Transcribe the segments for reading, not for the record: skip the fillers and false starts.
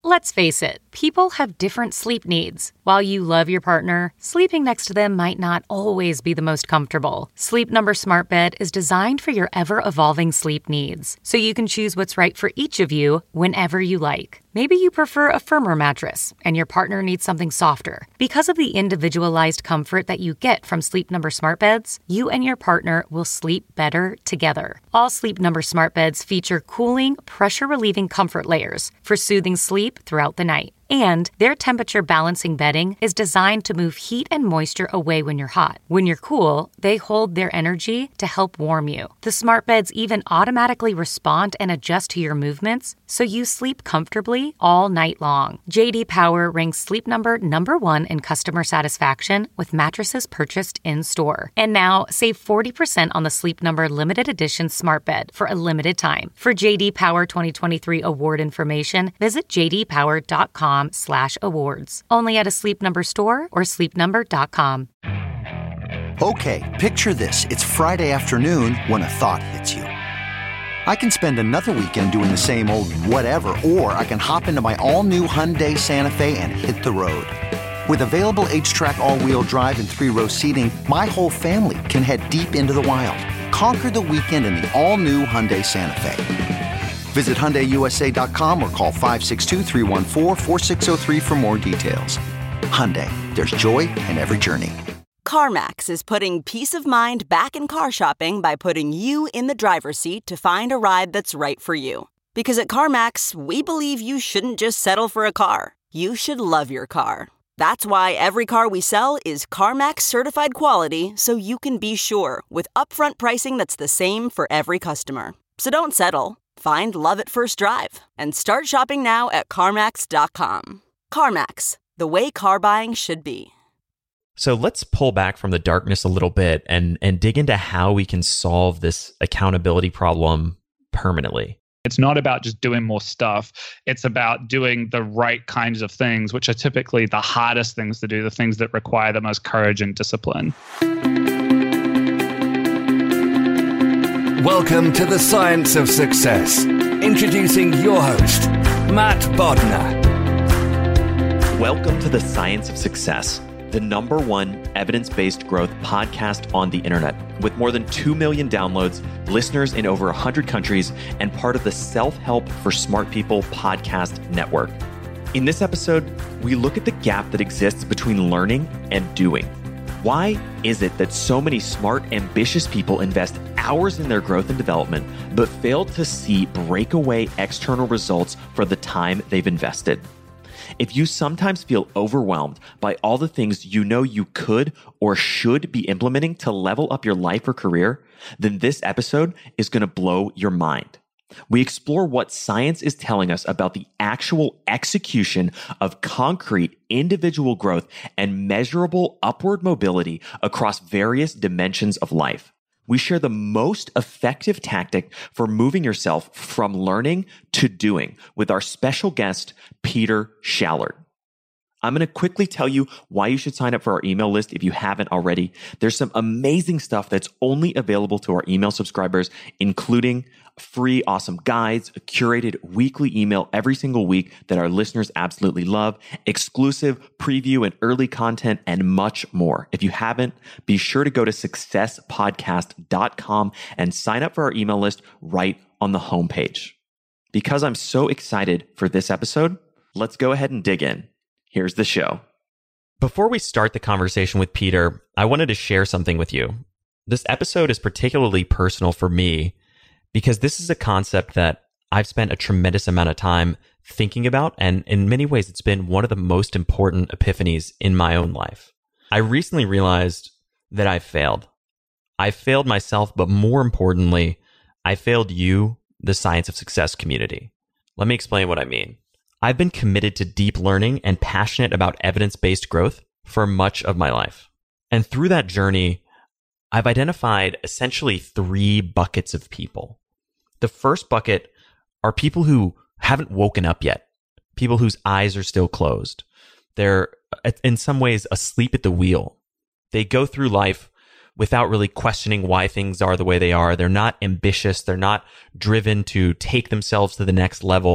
Let's face it, people have different sleep needs. While you love your partner, sleeping next to them might not always be the most comfortable. Sleep Number Smart Bed is designed for your ever-evolving sleep needs, so you can choose what's right for each of you whenever you like. Maybe you prefer a firmer mattress and your partner needs something softer. Because of the individualized comfort that you get from Sleep Number Smart Beds, you and your partner will sleep better together. All Sleep Number Smart Beds feature cooling, pressure-relieving comfort layers for soothing sleep throughout the night. And their temperature balancing bedding is designed to move heat and moisture away when you're hot. When you're cool, they hold their energy to help warm you. The smart beds even automatically respond and adjust to your movements, so you sleep comfortably all night long. J.D. Power ranks Sleep Number #1 in customer satisfaction with mattresses purchased in-store. And now, save 40% on the Sleep Number limited edition smart bed for a limited time. For J.D. Power 2023 award information, visit jdpower.com/awards. Only at a Sleep Number store or sleepnumber.com. Okay, picture this. It's Friday afternoon when a thought hits you. I can spend another weekend doing the same old whatever, or I can hop into my all-new Hyundai Santa Fe and hit the road. With available H-Track all-wheel drive and 3-row seating, my whole family can head deep into the wild. Conquer the weekend in the all-new Hyundai Santa Fe. Visit HyundaiUSA.com or call 562-314-4603 for more details. Hyundai, there's joy in every journey. CarMax is putting peace of mind back in car shopping by putting you in the driver's seat to find a ride that's right for you. Because at CarMax, we believe you shouldn't just settle for a car. You should love your car. That's why every car we sell is CarMax certified quality, so you can be sure with upfront pricing that's the same for every customer. So don't settle. Find love at first drive and start shopping now at CarMax.com. CarMax, the way car buying should be. So let's pull back from the darkness a little bit and dig into how we can solve this accountability problem permanently. It's not about just doing more stuff. It's about doing the right kinds of things, which are typically the hardest things to do, the things that require the most courage and discipline. Welcome to the Science of Success. Introducing your host, Matt Bodnar. Welcome to the Science of Success, the #1 evidence-based growth podcast on the internet, with more than 2 million downloads, listeners in over 100 countries, and part of the Self-Help for Smart People podcast network. In this episode, we look at the gap that exists between learning and doing. Why is it that so many smart, ambitious people invest hours in their growth and development, but fail to see breakaway external results for the time they've invested? If you sometimes feel overwhelmed by all the things you know you could or should be implementing to level up your life or career, then this episode is going to blow your mind. We explore what science is telling us about the actual execution of concrete individual growth and measurable upward mobility across various dimensions of life. We share the most effective tactic for moving yourself from learning to doing with our special guest, Peter Schallert. I'm going to quickly tell you why you should sign up for our email list if you haven't already. There's some amazing stuff that's only available to our email subscribers, including free awesome guides, a curated weekly email every single week that our listeners absolutely love, exclusive preview and early content, and much more. If you haven't, be sure to go to successpodcast.com and sign up for our email list right on the homepage. Because I'm so excited for this episode, let's go ahead and dig in. Here's the show. Before we start the conversation with Peter, I wanted to share something with you. This episode is particularly personal for me because this is a concept that I've spent a tremendous amount of time thinking about, and in many ways, it's been one of the most important epiphanies in my own life. I recently realized that I failed. I failed myself, but more importantly, I failed you, the Science of Success community. Let me explain what I mean. I've been committed to deep learning and passionate about evidence-based growth for much of my life. And through that journey, I've identified essentially 3 buckets of people. The first bucket are people who haven't woken up yet, people whose eyes are still closed. They're in some ways asleep at the wheel. They go through life without really questioning why things are the way they are. They're not ambitious. They're not driven to take themselves to the next level.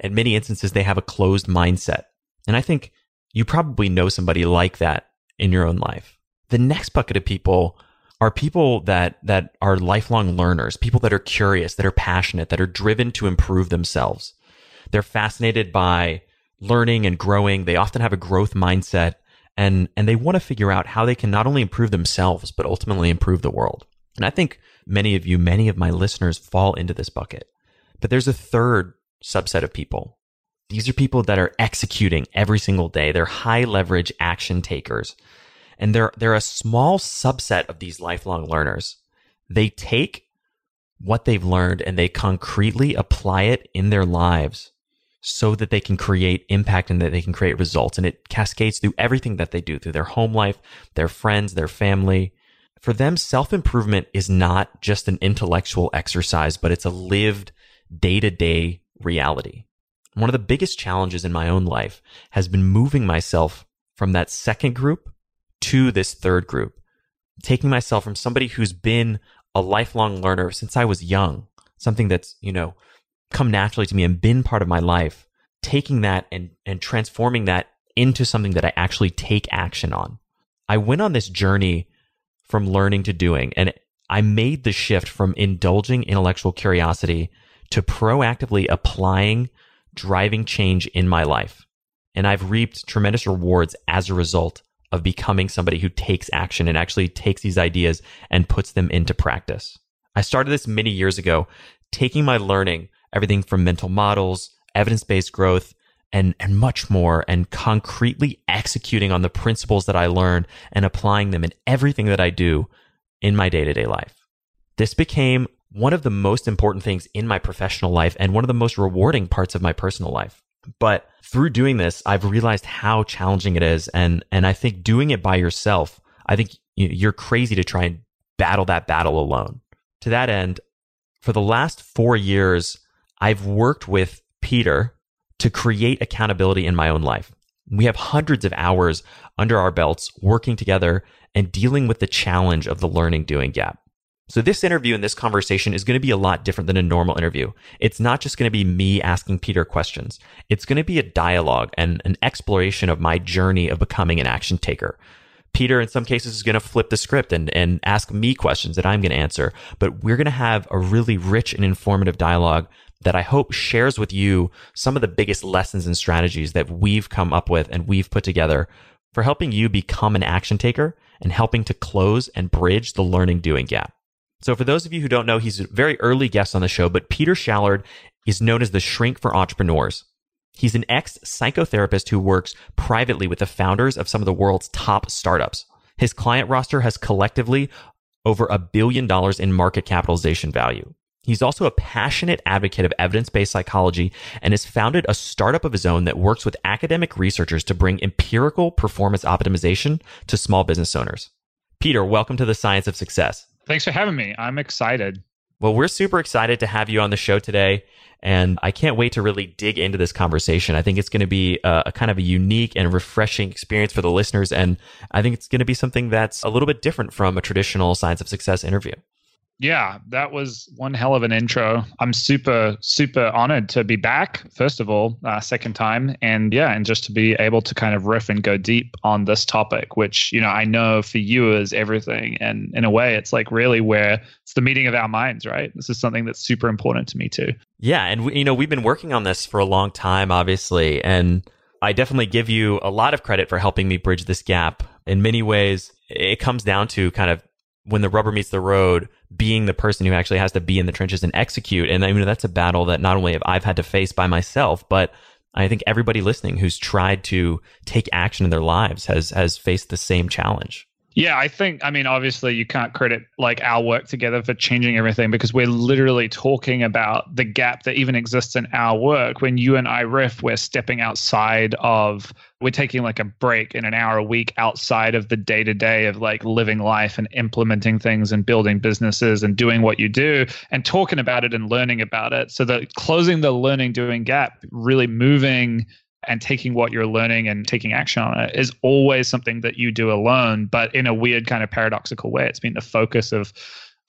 In many instances, they have a closed mindset. And I think you probably know somebody like that in your own life. The next bucket of people are people that are lifelong learners, people that are curious, that are passionate, that are driven to improve themselves. They're fascinated by learning and growing. They often have a growth mindset, and they want to figure out how they can not only improve themselves, but ultimately improve the world. And I think many of my listeners fall into this bucket. But there's a third subset of people. These are people that are executing every single day. They're high leverage action takers. And they're a small subset of these lifelong learners. They take what they've learned and they concretely apply it in their lives so that they can create impact and that they can create results. And it cascades through everything that they do, through their home life, their friends, their family. For them, self-improvement is not just an intellectual exercise, but it's a lived day-to-day reality. One of the biggest challenges in my own life has been moving myself from that second group to this third group, taking myself from somebody who's been a lifelong learner since I was young, something that's, come naturally to me and been part of my life, taking that and transforming that into something that I actually take action on. I went on this journey from learning to doing, and I made the shift from indulging intellectual curiosity to proactively applying, driving change in my life. And I've reaped tremendous rewards as a result of becoming somebody who takes action and actually takes these ideas and puts them into practice. I started this many years ago, taking my learning, everything from mental models, evidence-based growth, and much more, and concretely executing on the principles that I learned and applying them in everything that I do in my day-to-day life. This became one of the most important things in my professional life and one of the most rewarding parts of my personal life. But through doing this, I've realized how challenging it is. And I think doing it by yourself, I think you're crazy to try and battle that battle alone. To that end, for the last 4 years, I've worked with Peter to create accountability in my own life. We have hundreds of hours under our belts working together and dealing with the challenge of the learning doing gap. So this interview and this conversation is going to be a lot different than a normal interview. It's not just going to be me asking Peter questions. It's going to be a dialogue and an exploration of my journey of becoming an action taker. Peter, in some cases, is going to flip the script and ask me questions that I'm going to answer. But we're going to have a really rich and informative dialogue that I hope shares with you some of the biggest lessons and strategies that we've come up with and we've put together for helping you become an action taker and helping to close and bridge the learning doing gap. So for those of you who don't know, he's a very early guest on the show, but Peter Shallard is known as the shrink for entrepreneurs. He's an ex-psychotherapist who works privately with the founders of some of the world's top startups. His client roster has collectively over $1 billion in market capitalization value. He's also a passionate advocate of evidence-based psychology and has founded a startup of his own that works with academic researchers to bring empirical performance optimization to small business owners. Peter, welcome to the Science of Success. Thanks for having me. I'm excited. Well, we're super excited to have you on the show today, and I can't wait to really dig into this conversation. I think it's going to be a kind of a unique and refreshing experience for the listeners, and I think it's going to be something that's a little bit different from a traditional Science of Success interview. Yeah, that was one hell of an intro. I'm super, super honored to be back, first of all, second time. And just to be able to kind of riff and go deep on this topic, which, I know for you is everything. And in a way, it's like really where it's the meeting of our minds, right? This is something that's super important to me too. Yeah. And we've been working on this for a long time, obviously. And I definitely give you a lot of credit for helping me bridge this gap. In many ways, it comes down to kind of when the rubber meets the road, being the person who actually has to be in the trenches and execute. And that's a battle that not only have I've had to face by myself, but I think everybody listening who's tried to take action in their lives has faced the same challenge. Yeah, obviously you can't credit like our work together for changing everything because we're literally talking about the gap that even exists in our work. When you and I riff, we're stepping outside of, we're taking like a break in an hour a week outside of the day-to-day of like living life and implementing things and building businesses and doing what you do and talking about it and learning about it. So that closing the learning doing gap, really moving and taking what you're learning and taking action on it is always something that you do alone, but in a weird kind of paradoxical way. It's been the focus of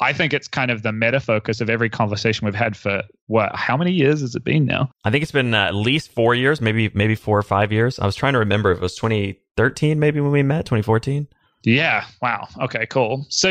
I think it's kind of the meta focus of every conversation we've had for how many years has it been now? I think it's been at least 4 years, maybe 4 or 5 years. I was trying to remember if it was 2013 maybe when we met, 2014. Yeah. Wow. Okay, cool. So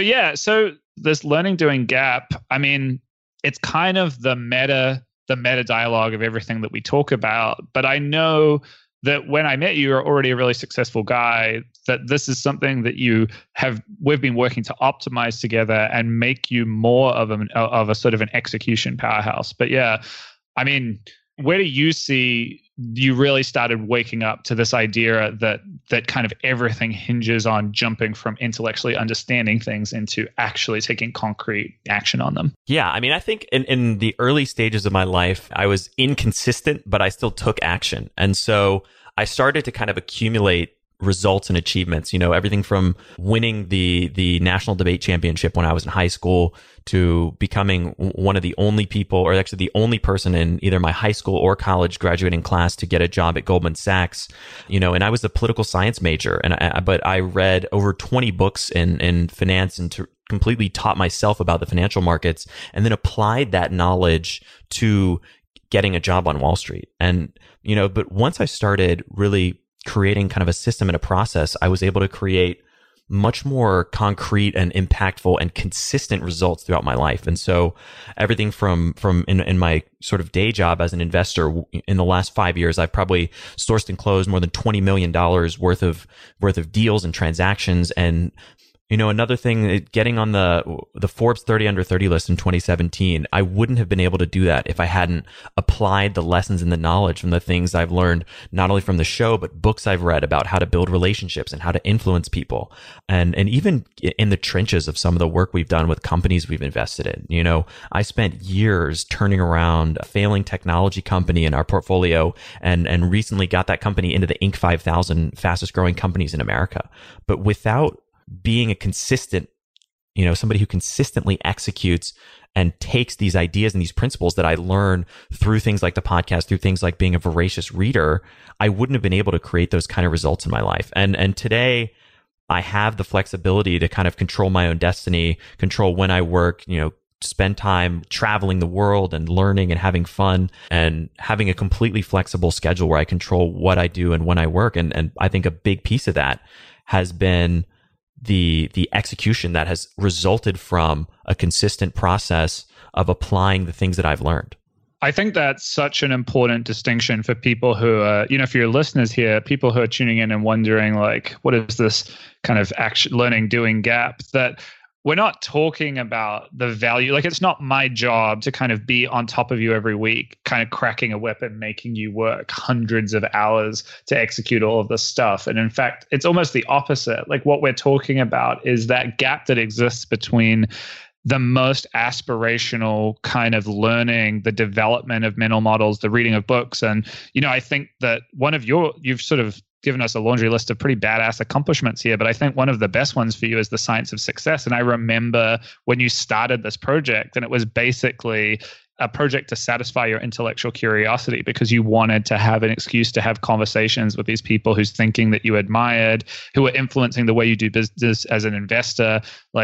this learning doing gap, I mean, it's kind of the meta dialogue of everything that we talk about. But I know that when I met you, you're already a really successful guy, that this is something that we've been working to optimize together and make you more of a sort of an execution powerhouse. But yeah, I mean, where do you see you really started waking up to this idea that kind of everything hinges on jumping from intellectually understanding things into actually taking concrete action on them? Yeah, I mean, I think in the early stages of my life, I was inconsistent, but I still took action. And so I started to kind of accumulate results and achievements, everything from winning the national debate championship when I was in high school to becoming one of the only people, or actually the only person in either my high school or college graduating class to get a job at Goldman Sachs, and I was a political science major, but I read over 20 books in finance and completely taught myself about the financial markets, and then applied that knowledge to getting a job on Wall Street. And, but once I started really creating kind of a system and a process, I was able to create much more concrete and impactful and consistent results throughout my life. And so everything from in my sort of day job as an investor, in the last 5 years, I've probably sourced and closed more than $20 million worth of deals and transactions. And another thing, getting on the Forbes 30 under 30 list in 2017, I wouldn't have been able to do that if I hadn't applied the lessons and the knowledge from the things I've learned, not only from the show, but books I've read about how to build relationships and how to influence people. And even in the trenches of some of the work we've done with companies we've invested in. I spent years turning around a failing technology company in our portfolio and recently got that company into the Inc. 5000 fastest growing companies in America. But without being a consistent, somebody who consistently executes and takes these ideas and these principles that I learn through things like the podcast, through things like being a voracious reader, I wouldn't have been able to create those kind of results in my life. And today I have the flexibility to kind of control my own destiny, control when I work, spend time traveling the world and learning and having fun and having a completely flexible schedule where I control what I do and when I work. And I think a big piece of that has been the execution that has resulted from a consistent process of applying the things that I've learned. I think that's such an important distinction for people who are, for your listeners here, people who are tuning in and wondering, like, what is this kind of action, learning, doing gap, that we're not talking about the value. Like, it's not my job to kind of be on top of you every week, kind of cracking a whip and making you work hundreds of hours to execute all of this stuff. And in fact, it's almost the opposite. Like, what we're talking about is that gap that exists between the most aspirational kind of learning, the development of mental models, the reading of books. And, I think that you've sort of given us a laundry list of pretty badass accomplishments here, but I think one of the best ones for you is the Science of Success. And I remember when you started this project, and it was basically a project to satisfy your intellectual curiosity because you wanted to have an excuse to have conversations with these people whose thinking that you admired, who were influencing the way you do business as an investor.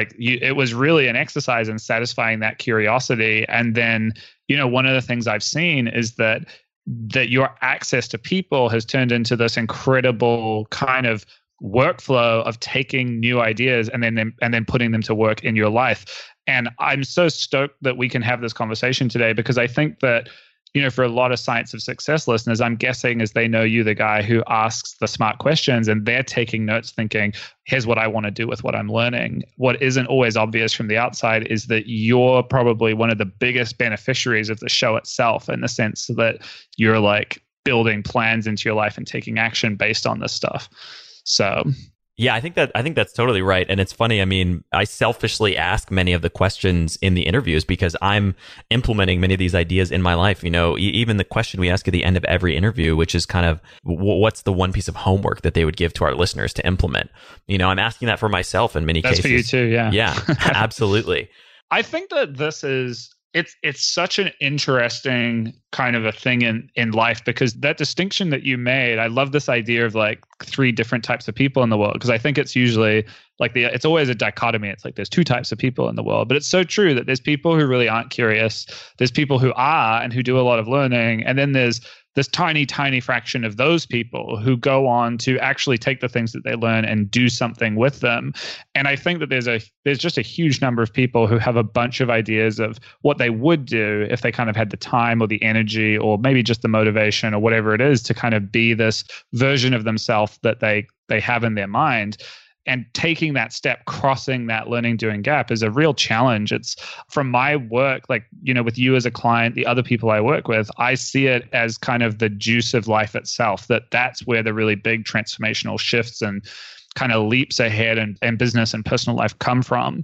It was really an exercise in satisfying that curiosity. And then, one of the things I've seen is that your access to people has turned into this incredible kind of workflow of taking new ideas and then putting them to work in your life. And I'm so stoked that we can have this conversation today, because I think that, for a lot of Science of Success listeners, I'm guessing as they know you, the guy who asks the smart questions, and they're taking notes thinking, here's what I want to do with what I'm learning. What isn't always obvious from the outside is that you're probably one of the biggest beneficiaries of the show itself, in the sense that you're like building plans into your life and taking action based on this stuff. So yeah, I think that's totally right. And it's funny. I mean, I selfishly ask many of the questions in the interviews because I'm implementing many of these ideas in my life. Even the question we ask at the end of every interview, which is kind of what's the one piece of homework that they would give to our listeners to implement? I'm asking that for myself in many cases. That's for you too. Yeah. Yeah, absolutely. I think that this is It's such an interesting kind of a thing in life, because that distinction that you made, I love this idea of like 3 different types of people in the world, because I think it's usually like it's always a dichotomy. It's like there's 2 types of people in the world, but it's so true that there's people who really aren't curious. There's people who are and who do a lot of learning. And then there's this tiny, tiny fraction of those people who go on to actually take the things that they learn and do something with them. And I think that there's just a huge number of people who have a bunch of ideas of what they would do if they kind of had the time or the energy or maybe just the motivation or whatever it is to kind of be this version of themselves that they have in their mind. And taking that step, crossing that learning doing gap is a real challenge. It's from my work, like, with you as a client, the other people I work with, I see it as kind of the juice of life itself, that's where the really big transformational shifts and kind of leaps ahead and business and personal life come from.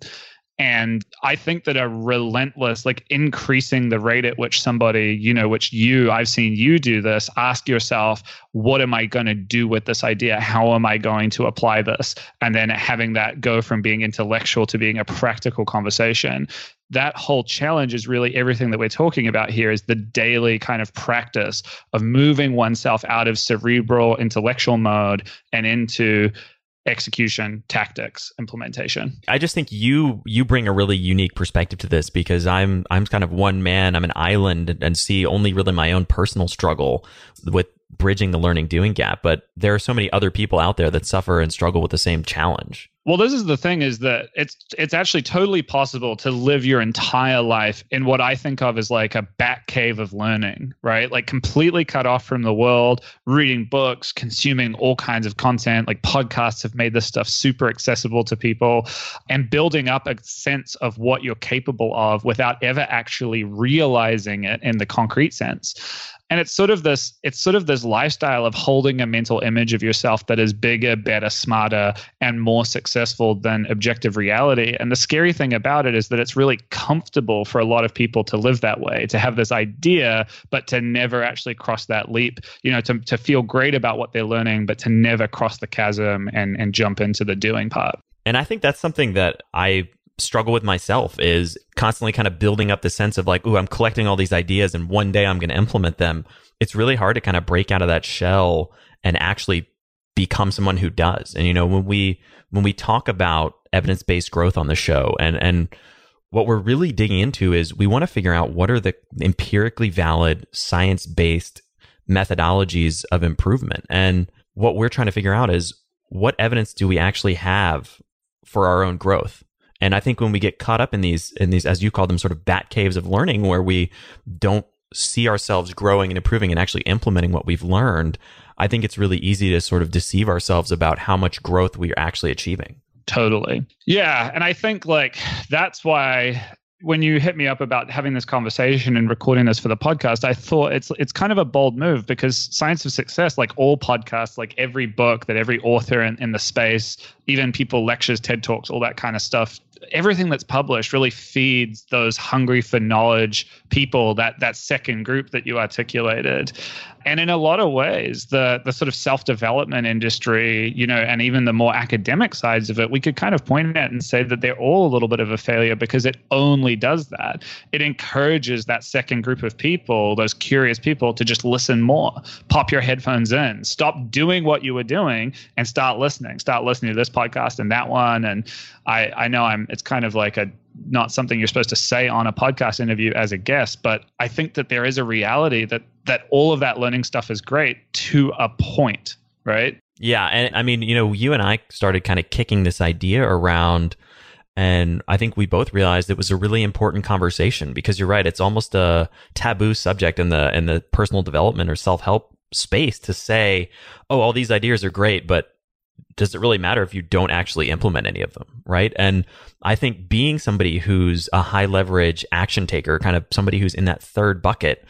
And I think that a relentless, like increasing the rate at which somebody, I've seen you do this, ask yourself, what am I going to do with this idea? How am I going to apply this? And then having that go from being intellectual to being a practical conversation. That whole challenge is really everything that we're talking about here, is the daily kind of practice of moving oneself out of cerebral intellectual mode and into execution, tactics, implementation. I just think you bring a really unique perspective to this, because I'm kind of one man, I'm an island, and see only really my own personal struggle with bridging the learning doing gap. But there are so many other people out there that suffer and struggle with the same challenge. Well, this is the thing, is that it's actually totally possible to live your entire life in what I think of as like a bat cave of learning, right? Like completely cut off from the world, reading books, consuming all kinds of content. Like podcasts have made this stuff super accessible to people, and building up a sense of what you're capable of without ever actually realizing it in the concrete sense. And it's sort of this lifestyle of holding a mental image of yourself that is bigger, better, smarter, and more successful than objective reality. And the scary thing about it is that it's really comfortable for a lot of people to live that way, to have this idea, but to never actually cross that leap, to feel great about what they're learning, but to never cross the chasm and jump into the doing part. And I think that's something that I struggle with myself, is constantly kind of building up the sense of like, ooh, I'm collecting all these ideas and one day I'm going to implement them. It's really hard to kind of break out of that shell and actually become someone who does. And, when we talk about evidence-based growth on the show, and what we're really digging into is we want to figure out what are the empirically valid, science-based methodologies of improvement. And what we're trying to figure out is, what evidence do we actually have for our own growth? And I think when we get caught up in these, as you call them, sort of bat caves of learning, where we don't see ourselves growing and improving and actually implementing what we've learned, I think it's really easy to sort of deceive ourselves about how much growth we are actually achieving. Totally. Yeah. And I think like that's why when you hit me up about having this conversation and recording this for the podcast, I thought it's kind of a bold move, because Science of Success, like all podcasts, like every book that every author in the space, even people, lectures, TED Talks, all that kind of stuff, everything that's published really feeds those hungry for knowledge people, that second group that you articulated. And in a lot of ways, the sort of self-development industry, and even the more academic sides of it, we could kind of point at and say that they're all a little bit of a failure, because it only does that. It encourages that second group of people, those curious people, to just listen more, pop your headphones in, stop doing what you were doing and start listening to this podcast and that one. And I know it's kind of like not something you're supposed to say on a podcast interview as a guest, but I think that there is a reality that all of that learning stuff is great to a point, right? Yeah. And I mean, you and I started kind of kicking this idea around, and I think we both realized it was a really important conversation, because you're right. It's almost a taboo subject in the personal development or self-help space to say, oh, all these ideas are great, but does it really matter if you don't actually implement any of them, right? And I think being somebody who's a high leverage action taker, kind of somebody who's in that third bucket,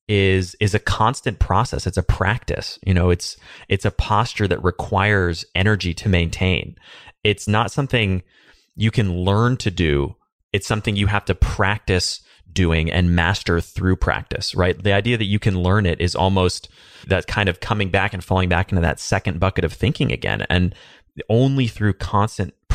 is a constant process. It's a practice. It's a posture that requires energy to maintain. It's not something you can learn to do. It's something you have to practice doing and master through practice, right? The idea that you can learn it is almost that kind of coming back and falling back into that second bucket of thinking again. And only through constant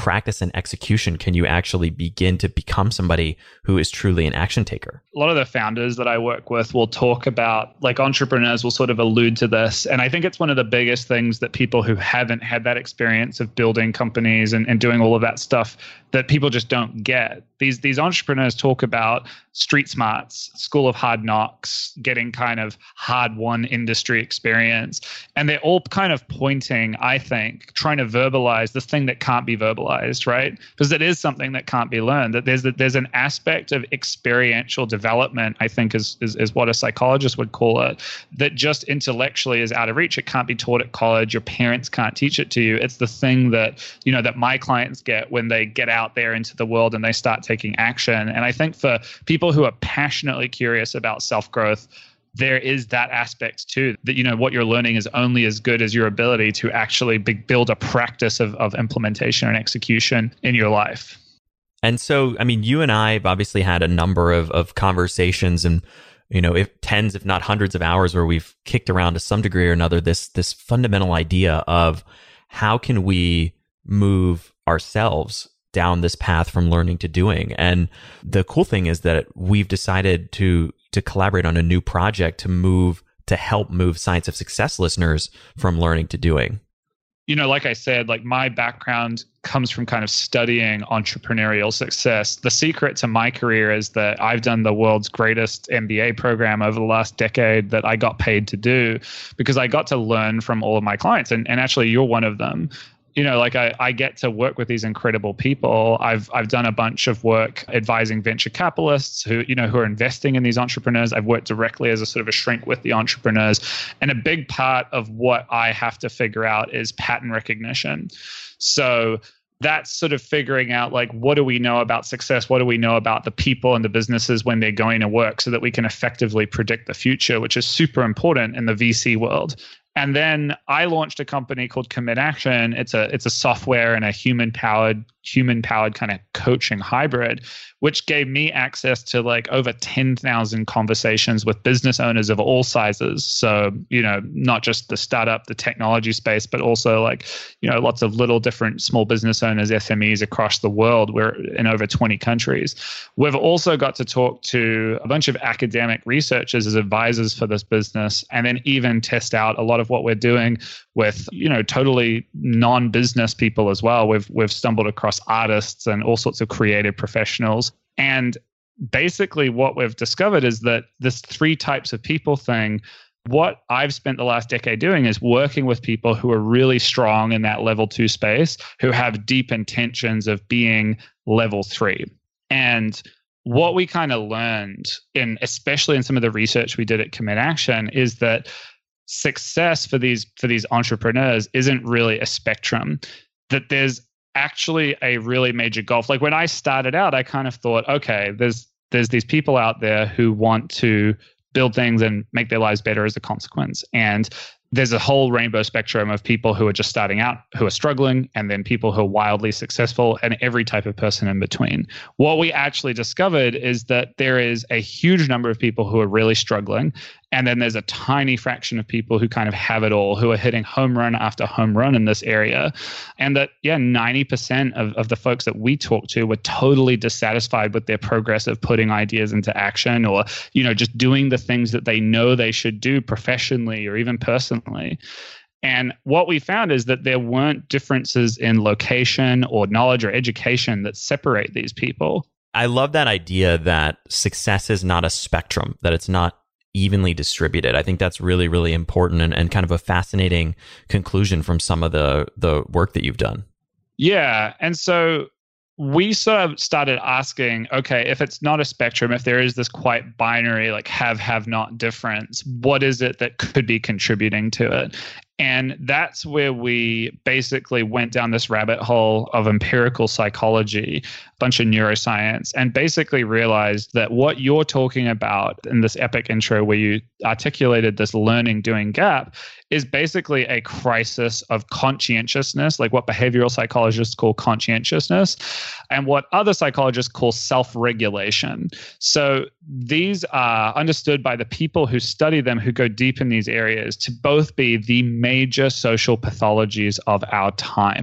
practice and execution can you actually begin to become somebody who is truly an action taker? A lot of the founders that I work with will talk about, like entrepreneurs will sort of allude to this. And I think it's one of the biggest things that people who haven't had that experience of building companies and doing all of that stuff that people just don't get. These entrepreneurs talk about street smarts, school of hard knocks, getting kind of hard-won industry experience. And they're all kind of pointing, I think, trying to verbalize the thing that can't be verbalized, right? Because it is something that can't be learned, that there's an aspect of experiential development, I think is what a psychologist would call it, that just intellectually is out of reach. It can't be taught at college. Your parents can't teach it to you. It's the thing that, that my clients get when they get out there into the world and they start taking action. And I think for people who are passionately curious about self-growth, there is that aspect too, that, what you're learning is only as good as your ability to actually build a practice of implementation and execution in your life. And so, you and I have obviously had a number of conversations and, if tens, if not hundreds of hours where we've kicked around to some degree or another, this fundamental idea of how can we move ourselves down this path from learning to doing. And the cool thing is that we've decided to collaborate on a new project to help move Science of Success listeners from learning to doing. Like I said, like my background comes from kind of studying entrepreneurial success. The secret to my career is that I've done the world's greatest MBA program over the last decade that I got paid to do because I got to learn from all of my clients. And actually, you're one of them. I get to work with these incredible people. I've done a bunch of work advising venture capitalists who are investing in these entrepreneurs. I've worked directly as a sort of a shrink with the entrepreneurs. And a big part of what I have to figure out is pattern recognition. So that's sort of figuring out, like, what do we know about success? What do we know about the people and the businesses when they're going to work so that we can effectively predict the future, which is super important in the VC world. And then I launched a company called Commit Action. It's a software and a human-powered kind of coaching hybrid, which gave me access to like over 10,000 conversations with business owners of all sizes. So, not just the startup, the technology space, but also like, lots of little different small business owners, SMEs across the world. We're in over 20 countries. We've also got to talk to a bunch of academic researchers as advisors for this business, and then even test out a lot of what we're doing with, totally non-business people as well. We've stumbled across artists and all sorts of creative professionals. And basically what we've discovered is that this 3 types of people thing, what I've spent the last decade doing is working with people who are really strong in that level 2 space, who have deep intentions of being level 3. And what we kind of learned, especially in some of the research we did at Commit Action, is that success for these entrepreneurs isn't really a spectrum, that there's actually a really major gulf. Like when I started out, I kind of thought, okay, there's these people out there who want to build things and make their lives better as a consequence. And there's a whole rainbow spectrum of people who are just starting out, who are struggling, and then people who are wildly successful, and every type of person in between. What we actually discovered is that there is a huge number of people who are really struggling, and then there's a tiny fraction of people who kind of have it all, who are hitting home run after home run in this area. And that, 90% of the folks that we talk to were totally dissatisfied with their progress of putting ideas into action, or, just doing the things that they know they should do professionally or even personally. And what we found is that there weren't differences in location or knowledge or education that separate these people. I love that idea that success is not a spectrum, that it's not evenly distributed. I think that's really, really important and kind of a fascinating conclusion from some of the work that you've done. Yeah. And so we sort of started asking, okay, if it's not a spectrum, if there is this quite binary, like have not difference, what is it that could be contributing to it? And that's where we basically went down this rabbit hole of empirical psychology, a bunch of neuroscience, and basically realized that what you're talking about in this epic intro where you articulated this learning doing gap is basically a crisis of conscientiousness, like what behavioral psychologists call conscientiousness, and what other psychologists call self-regulation. So these are understood by the people who study them, who go deep in these areas, to both be the major social pathologies of our time.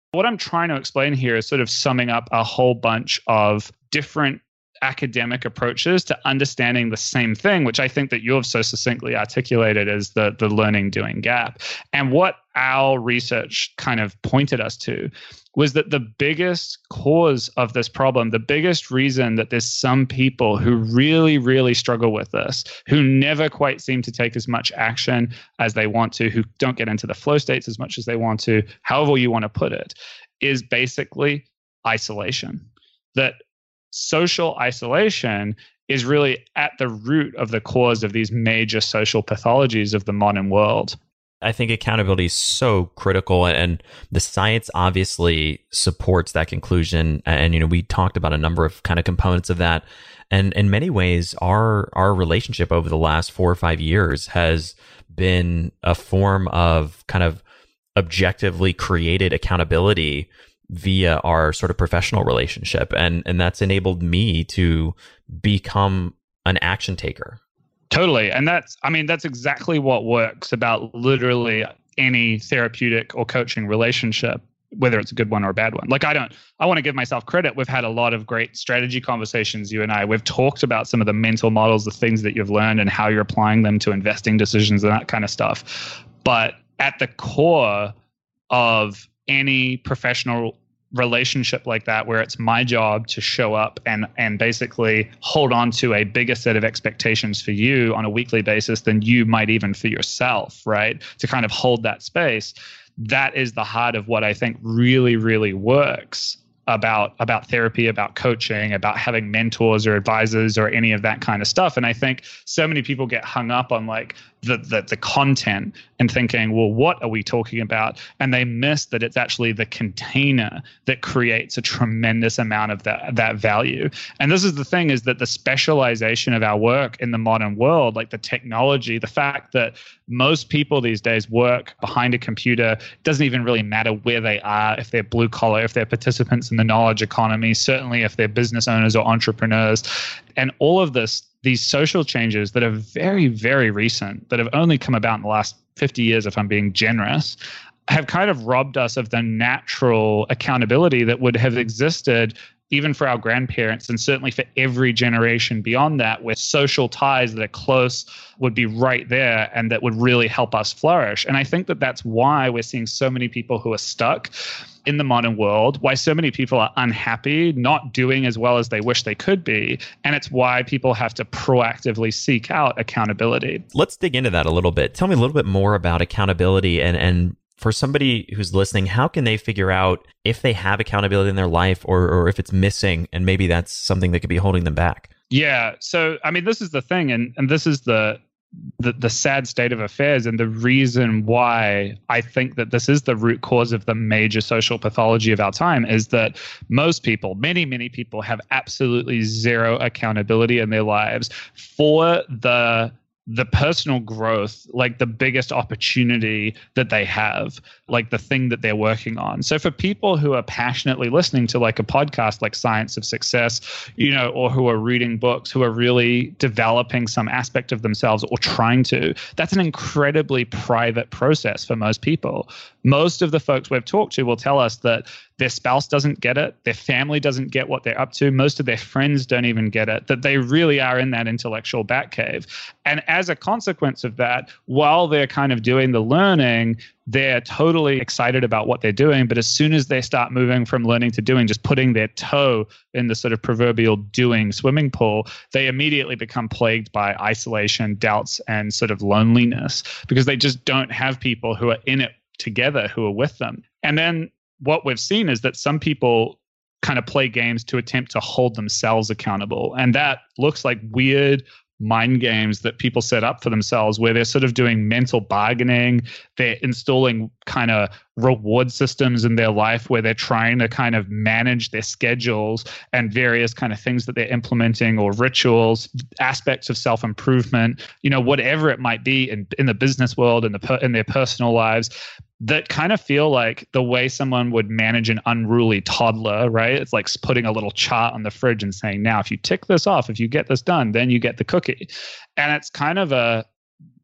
What I'm trying to explain here is sort of summing up a whole bunch of different academic approaches to understanding the same thing, which I think that you have so succinctly articulated as the learning doing gap. And what our research kind of pointed us to was that the biggest cause of this problem, the biggest reason that there's some people who really, really struggle with this, who never quite seem to take as much action as they want to, who don't get into the flow states as much as they want to, however you want to put it, is basically isolation. That social isolation is really at the root of the cause of these major social pathologies of the modern world. I think accountability is so critical, and the science obviously supports that conclusion. And, we talked about a number of kind of components of that. And in many ways, our relationship over the last 4 or 5 years has been a form of kind of objectively created accountability via our sort of professional relationship. And that's enabled me to become an action taker. Totally. And that's exactly what works about literally any therapeutic or coaching relationship, whether it's a good one or a bad one. Like I want to give myself credit. We've had a lot of great strategy conversations, you and I. We've talked about some of the mental models, the things that you've learned and how you're applying them to investing decisions and that kind of stuff. But at the core of any professional relationship like that, where it's my job to show up and basically hold on to a bigger set of expectations for you on a weekly basis than you might even for yourself, right? To kind of hold that space. That is the heart of what I think really, really works about therapy, about coaching, about having mentors or advisors or any of that kind of stuff. And I think so many people get hung up on like the content and thinking, well, what are we talking about? And they miss that it's actually the container that creates a tremendous amount of that value. And this is the thing, is that the specialization of our work in the modern world, like the technology, the fact that most people these days work behind a computer, doesn't even really matter where they are, if they're blue collar, if they're participants in the knowledge economy, certainly if they're business owners or entrepreneurs. And all of these social changes that are very, very recent, that have only come about in the last 50 years, if I'm being generous, have kind of robbed us of the natural accountability that would have existed even for our grandparents, and certainly for every generation beyond that, where social ties that are close would be right there and that would really help us flourish. And I think that that's why we're seeing so many people who are stuck in the modern world, why so many people are unhappy, not doing as well as they wish they could be. And it's why people have to proactively seek out accountability. Let's dig into that a little bit. Tell me a little bit more about accountability, and for somebody who's listening, how can they figure out if they have accountability in their life or if it's missing, and maybe that's something that could be holding them back? Yeah. So, I mean, this is the thing, and this is the sad state of affairs, and the reason why I think that this is the root cause of the major social pathology of our time is that most people, many, many people, have absolutely zero accountability in their lives for the personal growth, like the biggest opportunity that they have, like the thing that they're working on. So for people who are passionately listening to like a podcast like Science of Success, or who are reading books, who are really developing some aspect of themselves or trying to, that's an incredibly private process for most people. Most of the folks we've talked to will tell us that their spouse doesn't get it, their family doesn't get what they're up to, most of their friends don't even get it, that they really are in that intellectual Batcave. And as a consequence of that, while they're kind of doing the learning, they're totally excited about what they're doing. But as soon as they start moving from learning to doing, just putting their toe in the sort of proverbial doing swimming pool, they immediately become plagued by isolation, doubts, and sort of loneliness, because they just don't have people who are in it together, who are with them. And then what we've seen is that some people kind of play games to attempt to hold themselves accountable. And that looks like weird mind games that people set up for themselves, where they're sort of doing mental bargaining. They're installing kind of reward systems in their life where they're trying to kind of manage their schedules and various kind of things that they're implementing, or rituals, aspects of self-improvement, whatever it might be in the business world, in their personal lives, that kind of feel like the way someone would manage an unruly toddler, right? It's like putting a little chart on the fridge and saying, now, if you tick this off, if you get this done, then you get the cookie. And it's kind of a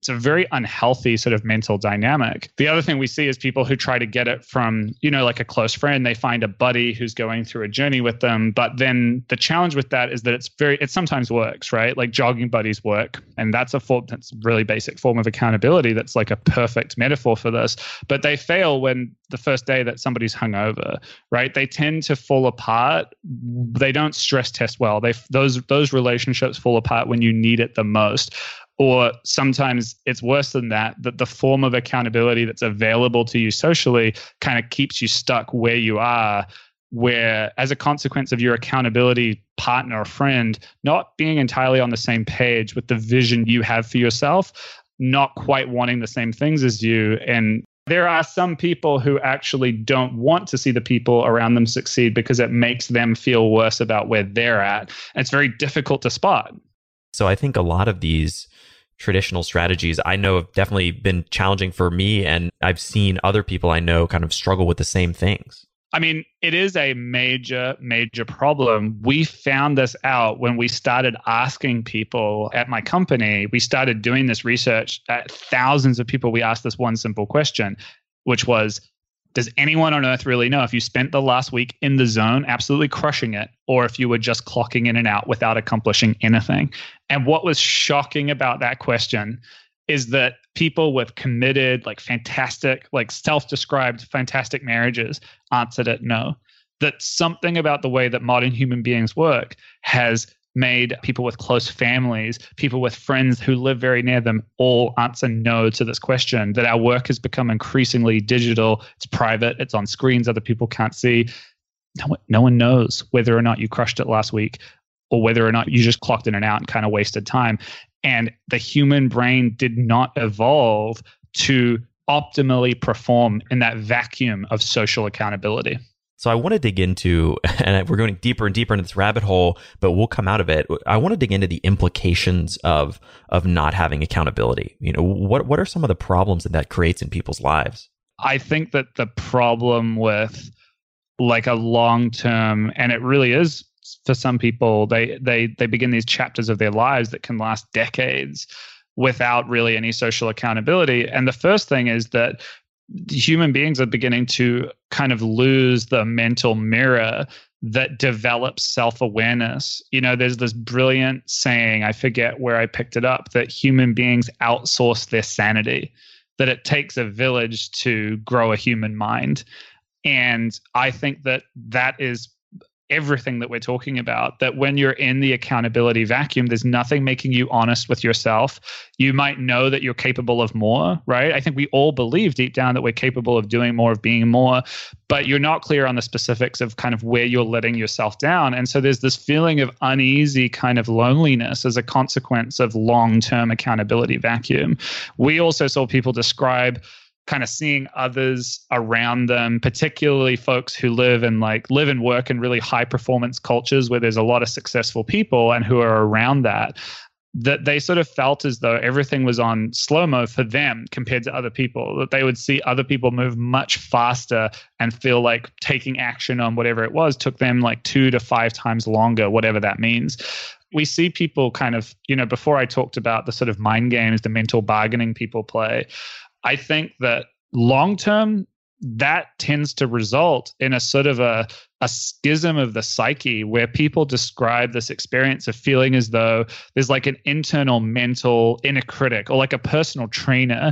it's a very unhealthy sort of mental dynamic. The other thing we see is people who try to get it from, like a close friend. They find a buddy who's going through a journey with them. But then the challenge with that is that it sometimes works, right? Like jogging buddies work. And that's a really basic form of accountability. That's like a perfect metaphor for this. But they fail when the first day that somebody's hungover, right? They tend to fall apart. They don't stress test well. Those relationships fall apart when you need it the most. Or sometimes it's worse than that the form of accountability that's available to you socially kind of keeps you stuck where you are, where as a consequence of your accountability partner or friend not being entirely on the same page with the vision you have for yourself, not quite wanting the same things as you. And there are some people who actually don't want to see the people around them succeed because it makes them feel worse about where they're at. And it's very difficult to spot. So I think a lot of these traditional strategies I know have definitely been challenging for me, and I've seen other people I know kind of struggle with the same things. I mean, it is a major, major problem. We found this out when we started asking people at my company. We started doing this research at thousands of people. We asked this one simple question, which was, does anyone on earth really know if you spent the last week in the zone, absolutely crushing it, or if you were just clocking in and out without accomplishing anything? And what was shocking about that question is that people with committed, like fantastic, like self-described fantastic marriages answered it no. That something about the way that modern human beings work has made people with close families, people with friends who live very near them, all answer no to this question. That our work has become increasingly digital, it's private, it's on screens other people can't see. No one knows whether or not you crushed it last week or whether or not you just clocked in and out and kind of wasted time. And the human brain did not evolve to optimally perform in that vacuum of social accountability. So I want to dig into, and we're going deeper and deeper into this rabbit hole, but we'll come out of it. I want to dig into the implications of not having accountability. What are some of the problems that creates in people's lives? I think that the problem with like a long-term, and it really is for some people, they begin these chapters of their lives that can last decades without really any social accountability. And the first thing is that human beings are beginning to kind of lose the mental mirror that develops self-awareness. There's this brilliant saying, I forget where I picked it up, that human beings outsource their sanity, that it takes a village to grow a human mind. And I think that is everything that we're talking about, that when you're in the accountability vacuum, there's nothing making you honest with yourself. You might know that you're capable of more, right? I think we all believe deep down that we're capable of doing more, of being more, but you're not clear on the specifics of kind of where you're letting yourself down. And so there's this feeling of uneasy kind of loneliness as a consequence of long-term accountability vacuum. We also saw people describe kind of seeing others around them, particularly folks who live and work in really high performance cultures where there's a lot of successful people and who are around that they sort of felt as though everything was on slow-mo for them compared to other people, that they would see other people move much faster and feel like taking action on whatever it was took them like 2 to 5 times longer, whatever that means. We see people kind of, before I talked about the sort of mind games, the mental bargaining people play, I think that long-term, that tends to result in a sort of a schism of the psyche where people describe this experience of feeling as though there's like an internal mental inner critic or like a personal trainer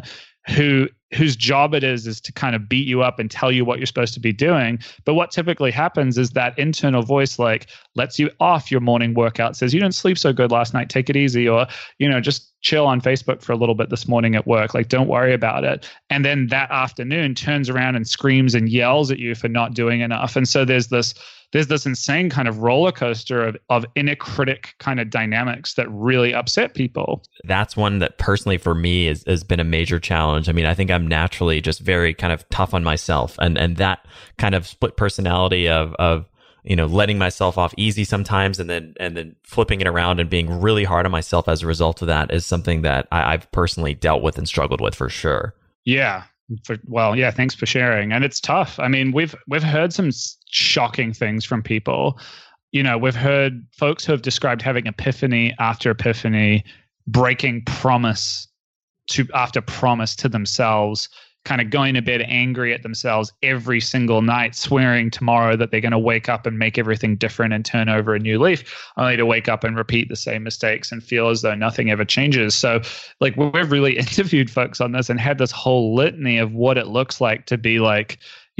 whose job it is to kind of beat you up and tell you what you're supposed to be doing. But what typically happens is that internal voice like lets you off your morning workout, says you didn't sleep so good last night, take it easy, or just chill on Facebook for a little bit this morning at work, like don't worry about it. And then that afternoon turns around and screams and yells at you for not doing enough. And so there's this insane kind of roller coaster of inner critic kind of dynamics that really upset people. That's one that personally for me has been a major challenge. I mean, I think I'm naturally just very kind of tough on myself, and that kind of split personality of letting myself off easy sometimes and then flipping it around and being really hard on myself as a result of that is something that I've personally dealt with and struggled with for sure. Yeah. Thanks for sharing. And it's tough. I mean, we've heard some shocking things from people. We've heard folks who have described having epiphany after epiphany, breaking promise after promise to themselves, kind of going to bed angry at themselves every single night, swearing tomorrow that they're going to wake up and make everything different and turn over a new leaf, only to wake up and repeat the same mistakes and feel as though nothing ever changes. So like we've really interviewed folks on this and had this whole litany of what it looks like to be like,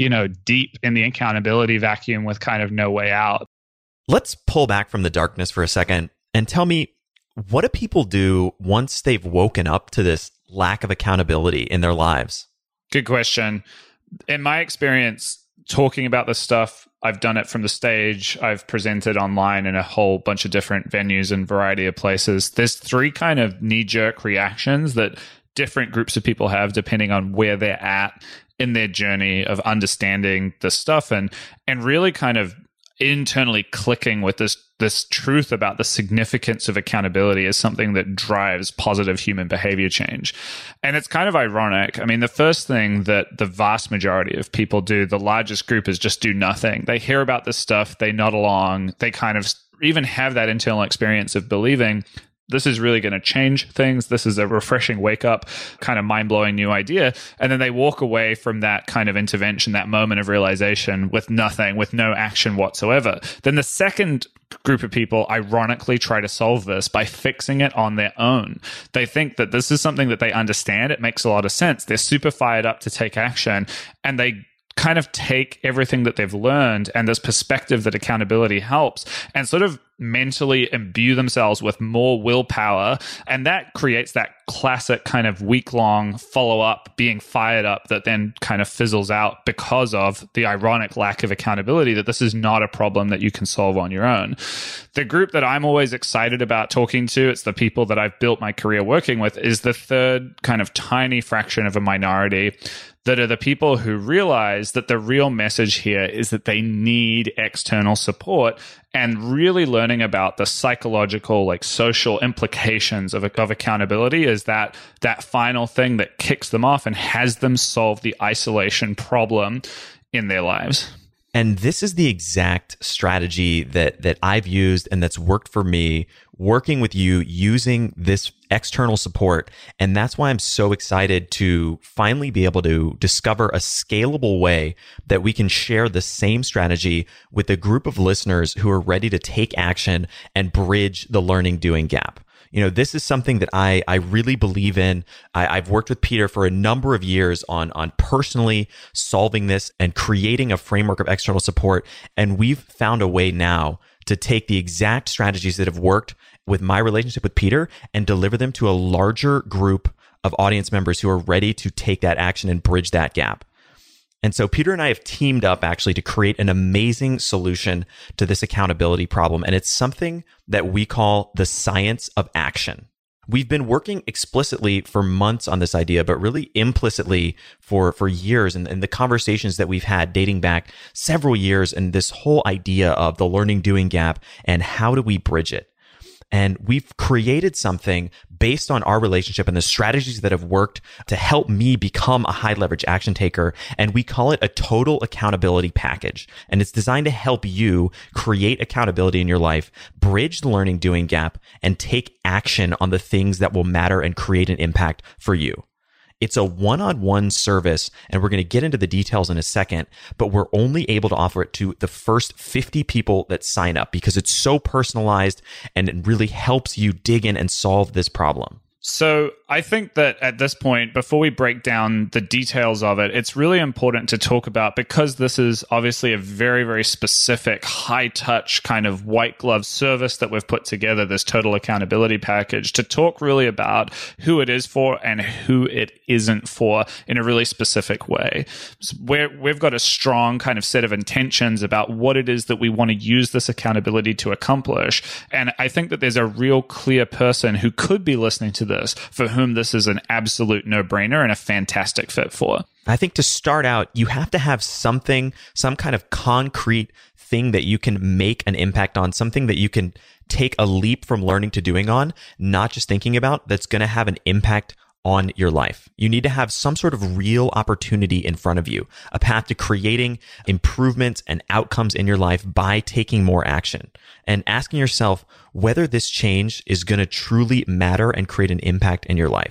deep in the accountability vacuum with kind of no way out. Let's pull back from the darkness for a second and tell me, what do people do once they've woken up to this lack of accountability in their lives? Good question. In my experience, talking about this stuff, I've done it from the stage. I've presented online in a whole bunch of different venues and variety of places. There's 3 kind of knee-jerk reactions that different groups of people have depending on where they're at in their journey of understanding this stuff and really kind of internally clicking with this truth about the significance of accountability as something that drives positive human behavior change. And it's kind of ironic. I mean, the first thing that the vast majority of people do, the largest group, is just do nothing. They hear about this stuff, they nod along, they kind of even have that internal experience of believing this is really going to change things. This is a refreshing wake up, kind of mind blowing new idea. And then they walk away from that kind of intervention, that moment of realization with nothing, with no action whatsoever. Then the second group of people ironically try to solve this by fixing it on their own. They think that this is something that they understand. It makes a lot of sense. They're super fired up to take action, and they kind of take everything that they've learned and this perspective that accountability helps and sort of mentally imbue themselves with more willpower. And that creates that classic kind of week-long follow-up, being fired up that then kind of fizzles out because of the ironic lack of accountability that this is not a problem that you can solve on your own. The group that I'm always excited about talking to, it's the people that I've built my career working with, is the third kind of tiny fraction of a minority that are the people who realize that the real message here is that they need external support, and really learning about the psychological, like social implications of accountability is that final thing that kicks them off and has them solve the isolation problem in their lives. And this is the exact strategy that I've used and that's worked for me, working with you using this external support. And that's why I'm so excited to finally be able to discover a scalable way that we can share the same strategy with a group of listeners who are ready to take action and bridge the learning doing gap. This is something that I really believe in. I've worked with Peter for a number of years on personally solving this and creating a framework of external support. And we've found a way now to take the exact strategies that have worked with my relationship with Peter and deliver them to a larger group of audience members who are ready to take that action and bridge that gap. And so Peter and I have teamed up actually to create an amazing solution to this accountability problem. And it's something that we call the science of action. We've been working explicitly for months on this idea, but really implicitly for years. And the conversations that we've had dating back several years, and this whole idea of the learning doing gap and how do we bridge it. And we've created something based on our relationship and the strategies that have worked to help me become a high leverage action taker. And we call it a total accountability package. And it's designed to help you create accountability in your life, bridge the learning doing gap, and take action on the things that will matter and create an impact for you. It's a one-on-one service, and we're going to get into the details in a second, but we're only able to offer it to the first 50 people that sign up because it's so personalized and it really helps you dig in and solve this problem. So I think that at this point, before we break down the details of it, it's really important to talk about, because this is obviously a very, very specific, high-touch kind of white glove service that we've put together, this total accountability package, to talk really about who it is for and who it isn't for in a really specific way. So we've got a strong kind of set of intentions about what it is that we want to use this accountability to accomplish. And I think that there's a real clear person who could be listening to this for whom this is an absolute no-brainer and a fantastic fit for. I think to start out, you have to have something, some kind of concrete thing that you can make an impact on, something that you can take a leap from learning to doing on, not just thinking about, that's going to have an impact on your life. You need to have some sort of real opportunity in front of you, a path to creating improvements and outcomes in your life by taking more action and asking yourself whether this change is going to truly matter and create an impact in your life.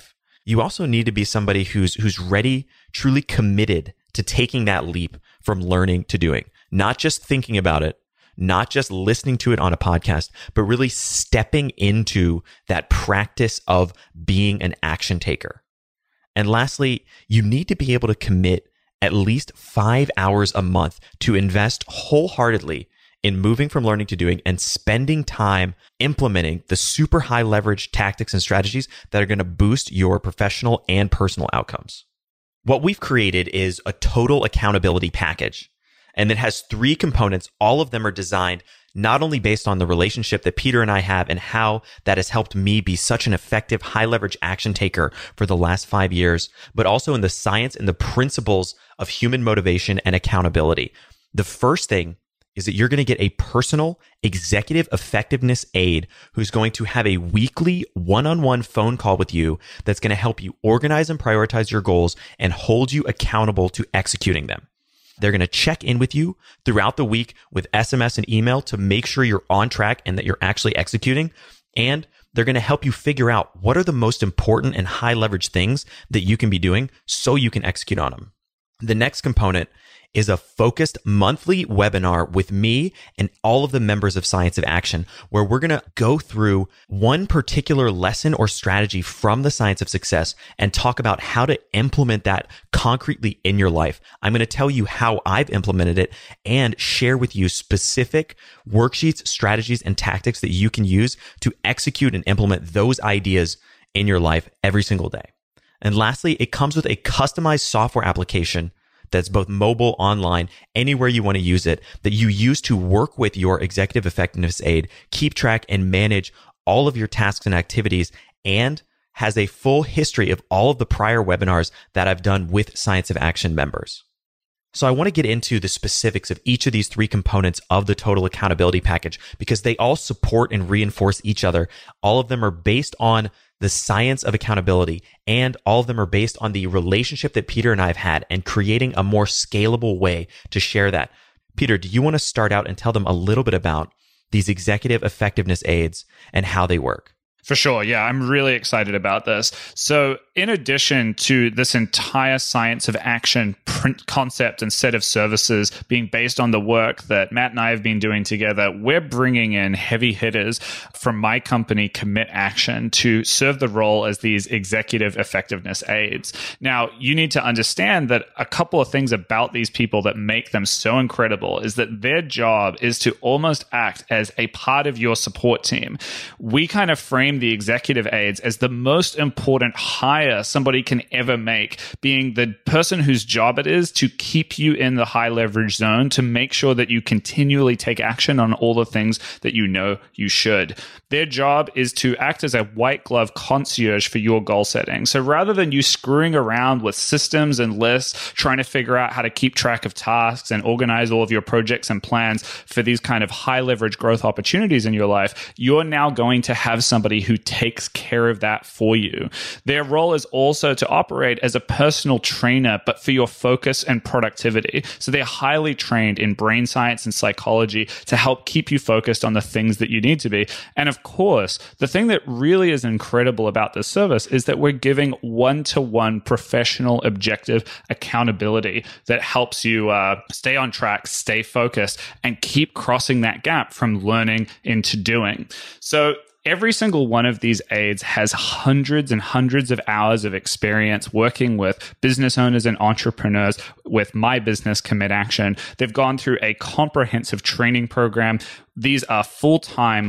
you also need to be somebody who's ready, truly committed to taking that leap from learning to doing, not just thinking about it, not just listening to it on a podcast, but really stepping into that practice of being an action taker. And lastly, you need to be able to commit at least 5 hours a month to invest wholeheartedly in moving from learning to doing and spending time implementing the super high leverage tactics and strategies that are going to boost your professional and personal outcomes. What we've created is a total accountability package, and it has 3 components. All of them are designed not only based on the relationship that Peter and I have and how that has helped me be such an effective high leverage action taker for the last 5 years, but also in the science and the principles of human motivation and accountability. The first thing is that you're going to get a personal executive effectiveness aide who's going to have a weekly one-on-one phone call with you that's going to help you organize and prioritize your goals and hold you accountable to executing them. They're going to check in with you throughout the week with SMS and email to make sure you're on track and that you're actually executing. And they're going to help you figure out what are the most important and high leverage things that you can be doing so you can execute on them. The next component is a focused monthly webinar with me and all of the members of Science of Action, where we're going to go through one particular lesson or strategy from the Science of Success and talk about how to implement that concretely in your life. I'm going to tell you how I've implemented it and share with you specific worksheets, strategies, and tactics that you can use to execute and implement those ideas in your life every single day. And lastly, it comes with a customized software application that's both mobile, online, anywhere you want to use it, that you use to work with your executive effectiveness aide, keep track and manage all of your tasks and activities, and has a full history of all of the prior webinars that I've done with Science of Action members. So I want to get into the specifics of each of these 3 components of the total accountability package because they all support and reinforce each other. All of them are based on the science of accountability, and all of them are based on the relationship that Peter and I have had and creating a more scalable way to share that. Peter, do you want to start out and tell them a little bit about these executive effectiveness aids and how they work? For sure. Yeah, I'm really excited about this. So in addition to this entire Science of Action print concept and set of services being based on the work that Matt and I have been doing together, we're bringing in heavy hitters from my company, Commit Action, to serve the role as these executive effectiveness aides. Now, you need to understand that a couple of things about these people that make them so incredible is that their job is to almost act as a part of your support team. We kind of frame the executive aides as the most important hire somebody can ever make, being the person whose job it is to keep you in the high leverage zone, to make sure that you continually take action on all the things that you know you should. Their job is to act as a white glove concierge for your goal setting. So rather than you screwing around with systems and lists, trying to figure out how to keep track of tasks and organize all of your projects and plans for these kind of high leverage growth opportunities in your life, you're now going to have somebody who takes care of that for you. Their role is also to operate as a personal trainer, but for your focus and productivity. So they're highly trained in brain science and psychology to help keep you focused on the things that you need to be. And of course, the thing that really is incredible about this service is that we're giving one-to-one professional objective accountability that helps you stay on track, stay focused, and keep crossing that gap from learning into doing. So every single one of these aides has hundreds and hundreds of hours of experience working with business owners and entrepreneurs with my business, Commit Action. They've gone through a comprehensive training program. These are full-time,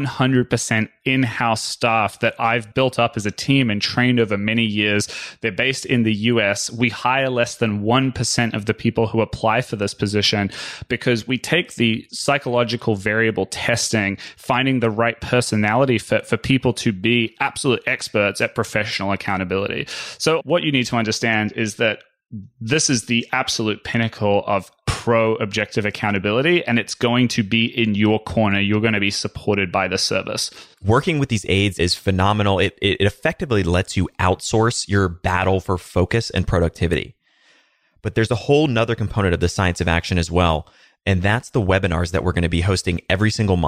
100% in-house staff that I've built up as a team and trained over many years. They're based in the US. We hire less than 1% of the people who apply for this position because we take the psychological variable testing, finding the right personality fit for people to be absolute experts at professional accountability. So what you need to understand is that this is the absolute pinnacle of pro objective accountability, and it's going to be in your corner. You're going to be supported by the service. Working with these aides is phenomenal. It effectively lets you outsource your battle for focus and productivity. But there's a whole nother component of the Science of Action as well, and that's the webinars that we're going to be hosting every single month.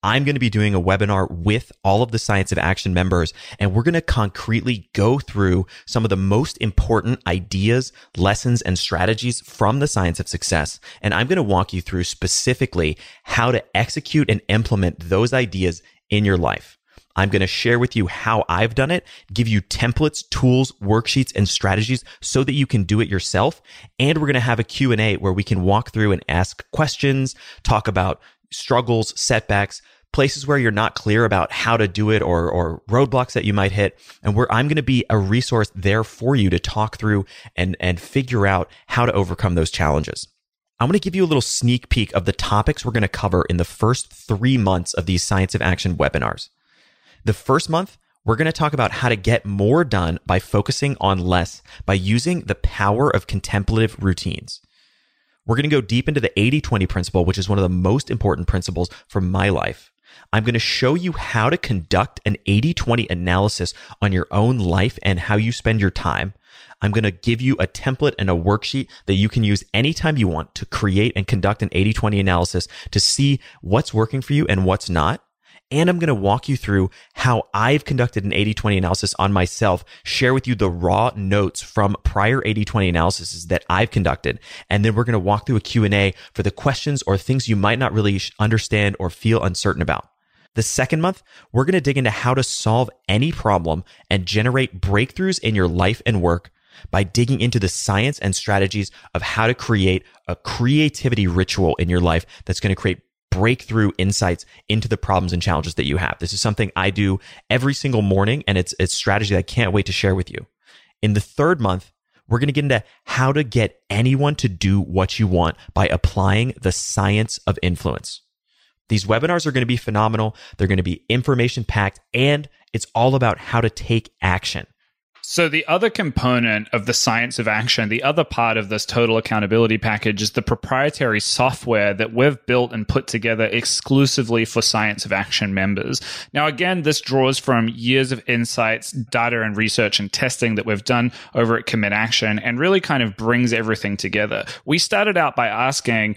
I'm going to be doing a webinar with all of the Science of Action members, and we're going to concretely go through some of the most important ideas, lessons, and strategies from the Science of Success. And I'm going to walk you through specifically how to execute and implement those ideas in your life. I'm going to share with you how I've done it, give you templates, tools, worksheets, and strategies so that you can do it yourself. And we're going to have a Q&A where we can walk through and ask questions, talk about struggles, setbacks, places where you're not clear about how to do it or roadblocks that you might hit. And where I'm going to be a resource there for you to talk through and figure out how to overcome those challenges. I'm going to give you a little sneak peek of the topics we're going to cover in the first 3 months of these Science of Action webinars. The first month, we're going to talk about how to get more done by focusing on less, by using the power of contemplative routines. We're going to go deep into the 80-20 principle, which is one of the most important principles for my life. I'm going to show you how to conduct an 80-20 analysis on your own life and how you spend your time. I'm going to give you a template and a worksheet that you can use anytime you want to create and conduct an 80-20 analysis to see what's working for you and what's not. And I'm going to walk you through how I've conducted an 80-20 analysis on myself, share with you the raw notes from prior 80-20 analyses that I've conducted. And then we're going to walk through a Q&A for the questions or things you might not really understand or feel uncertain about. The second month, we're going to dig into how to solve any problem and generate breakthroughs in your life and work by digging into the science and strategies of how to create a creativity ritual in your life that's going to create breakthrough insights into the problems and challenges that you have. This is something I do every single morning, and it's strategy that I can't wait to share with you. In the third month, we're going to get into how to get anyone to do what you want by applying the science of influence. These webinars are going to be phenomenal. They're going to be information packed, and it's all about how to take action. So the other component of the Science of Action, the other part of this total accountability package is the proprietary software that we've built and put together exclusively for Science of Action members. Now, again, this draws from years of insights, data and research and testing that we've done over at Commit Action and really kind of brings everything together. We started out by asking,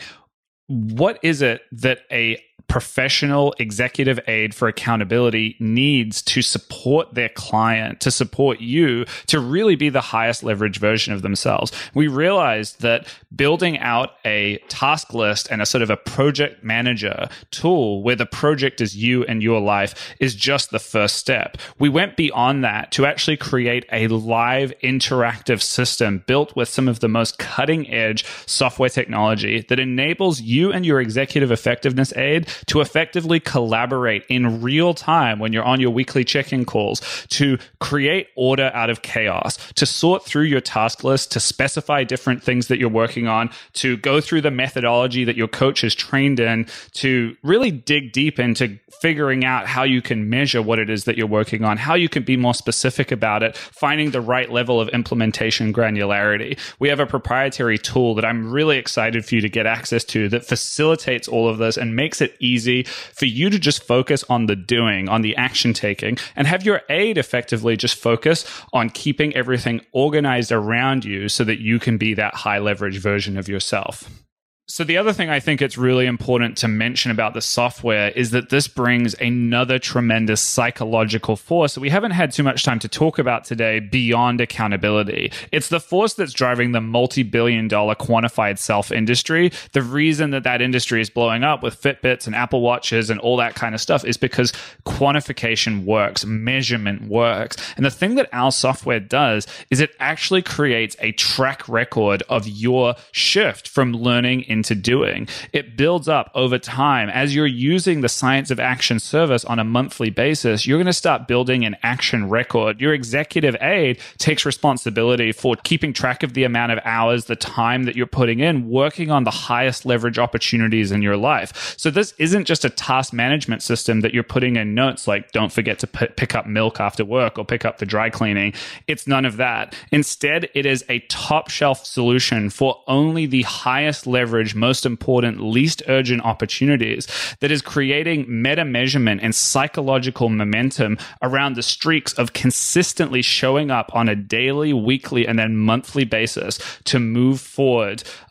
what is it that a professional executive aid for accountability needs to support their client, to support you, to really be the highest leverage version of themselves? We realized that building out a task list and a sort of a project manager tool where the project is you and your life is just the first step. We went beyond that to actually create a live interactive system built with some of the most cutting edge software technology that enables you and your executive effectiveness aid to effectively collaborate in real time when you're on your weekly check-in calls, to create order out of chaos, to sort through your task list, to specify different things that you're working on, to go through the methodology that your coach is trained in, to really dig deep into figuring out how you can measure what it is that you're working on, how you can be more specific about it, finding the right level of implementation granularity. We have a proprietary tool that I'm really excited for you to get access to that facilitates all of this and makes it easy for you to just focus on the doing, on the action taking, and have your aid effectively just focus on keeping everything organized around you so that you can be that high leverage version of yourself. So the other thing I think it's really important to mention about the software is that this brings another tremendous psychological force that we haven't had too much time to talk about today beyond accountability. It's the force that's driving the multi-billion-dollar quantified self industry. The reason that that industry is blowing up with Fitbits and Apple Watches and all that kind of stuff is because quantification works, measurement works. And the thing that our software does is it actually creates a track record of your shift from learning into doing. It builds up over time. As you're using the Science of Action service on a monthly basis, you're going to start building an action record. Your executive aid takes responsibility for keeping track of the amount of hours, the time that you're putting in, working on the highest leverage opportunities in your life. So this isn't just a task management system that you're putting in notes like, don't forget to pick up milk after work or pick up the dry cleaning. It's none of that. Instead, it is a top shelf solution for only the highest leverage, most important, least urgent opportunities that is creating meta measurement and psychological momentum around the streaks of consistently showing up on a daily, weekly, and then monthly basis to move forward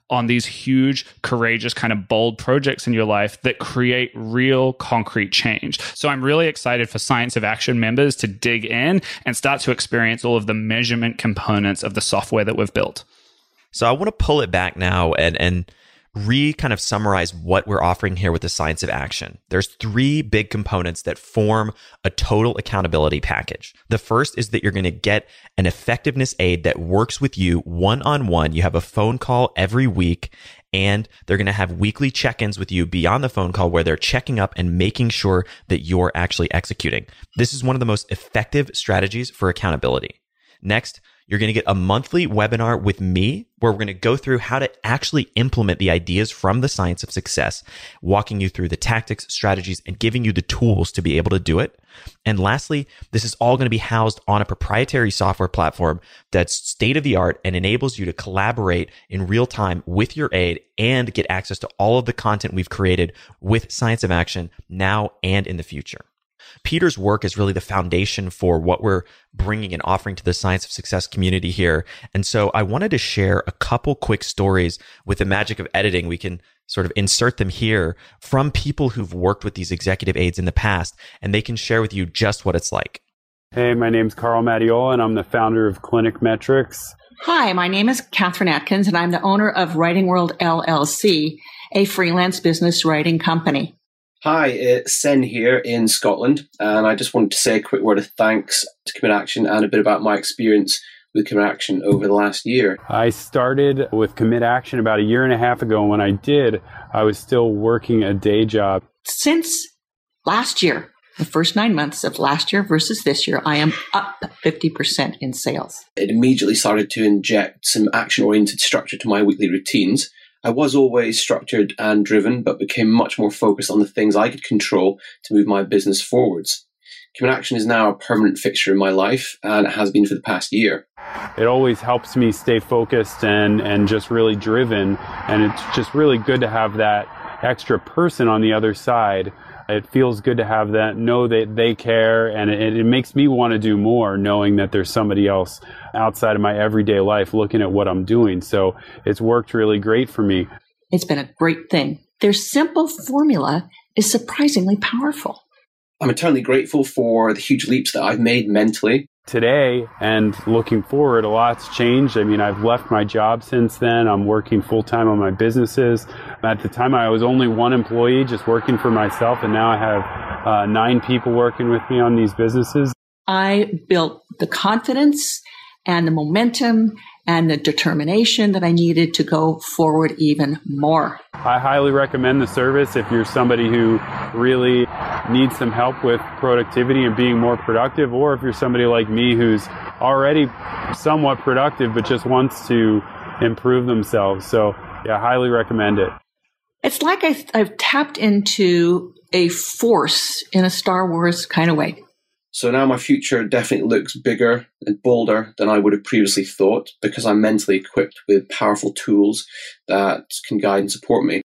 on these huge, courageous, kind of bold projects in your life that create real concrete change. So I'm really excited for Science of Action members to dig in and start to experience all of the measurement components of the software that we've built. So I want to pull it back now and kind of summarize what we're offering here with the Science of Action. There's 3 big components that form a total accountability package. The first is that you're going to get an effectiveness aid that works with you one-on-one. You have a phone call every week, and they're going to have weekly check-ins with you beyond the phone call where they're checking up and making sure that you're actually executing. This is one of the most effective strategies for accountability. Next, you're going to get a monthly webinar with me where we're going to go through how to actually implement the ideas from the Science of Success, walking you through the tactics, strategies, and giving you the tools to be able to do it. And lastly, this is all going to be housed on a proprietary software platform that's state of the art and enables you to collaborate in real time with your aide and get access to all of the content we've created with Science of Action now and in the future. Peter's work is really the foundation for what we're bringing and offering to the Science of Success community here. And so I wanted to share a couple quick stories with the magic of editing. We can sort of insert them here from people who've worked with these executive aides in the past, and they can share with you just what it's like. Hey, my name's Carl Mattiola, and I'm the founder of Clinic Metrics. Hi, my name is Catherine Atkins, and I'm the owner of Writing World LLC, a freelance business writing company. Hi, it's Sen here in Scotland, and I just wanted to say a quick word of thanks to Commit Action and a bit about my experience with Commit Action over the last year. I started with Commit Action about 1.5 years ago, and when I did, I was still working a day job. Since last year, the first 9 months of last year versus this year, I am up 50% in sales. It immediately started to inject some action-oriented structure to my weekly routines. I was always structured and driven, but became much more focused on the things I could control to move my business forwards. Commit Action is now a permanent fixture in my life, and it has been for the past year. It always helps me stay focused and just really driven, and it's just really good to have that extra person on the other side. It feels good to have that, know that they care, and it makes me want to do more, knowing that there's somebody else outside of my everyday life looking at what I'm doing. So it's worked really great for me. It's been a great thing. Their simple formula is surprisingly powerful. I'm eternally grateful for the huge leaps that I've made mentally. Today and looking forward, a lot's changed. I mean, I've left my job since then. I'm working full-time on my businesses. At the time, I was only 1 employee just working for myself, and now I have 9 people working with me on these businesses. I built the confidence and the momentum and the determination that I needed to go forward even more. I highly recommend the service if you're somebody who really needs some help with productivity and being more productive, or if you're somebody like me who's already somewhat productive but just wants to improve themselves. So yeah, highly recommend it. It's like I've tapped into a force in a Star Wars kind of way. So now my future definitely looks bigger and bolder than I would have previously thought, because I'm mentally equipped with powerful tools that can guide and support me.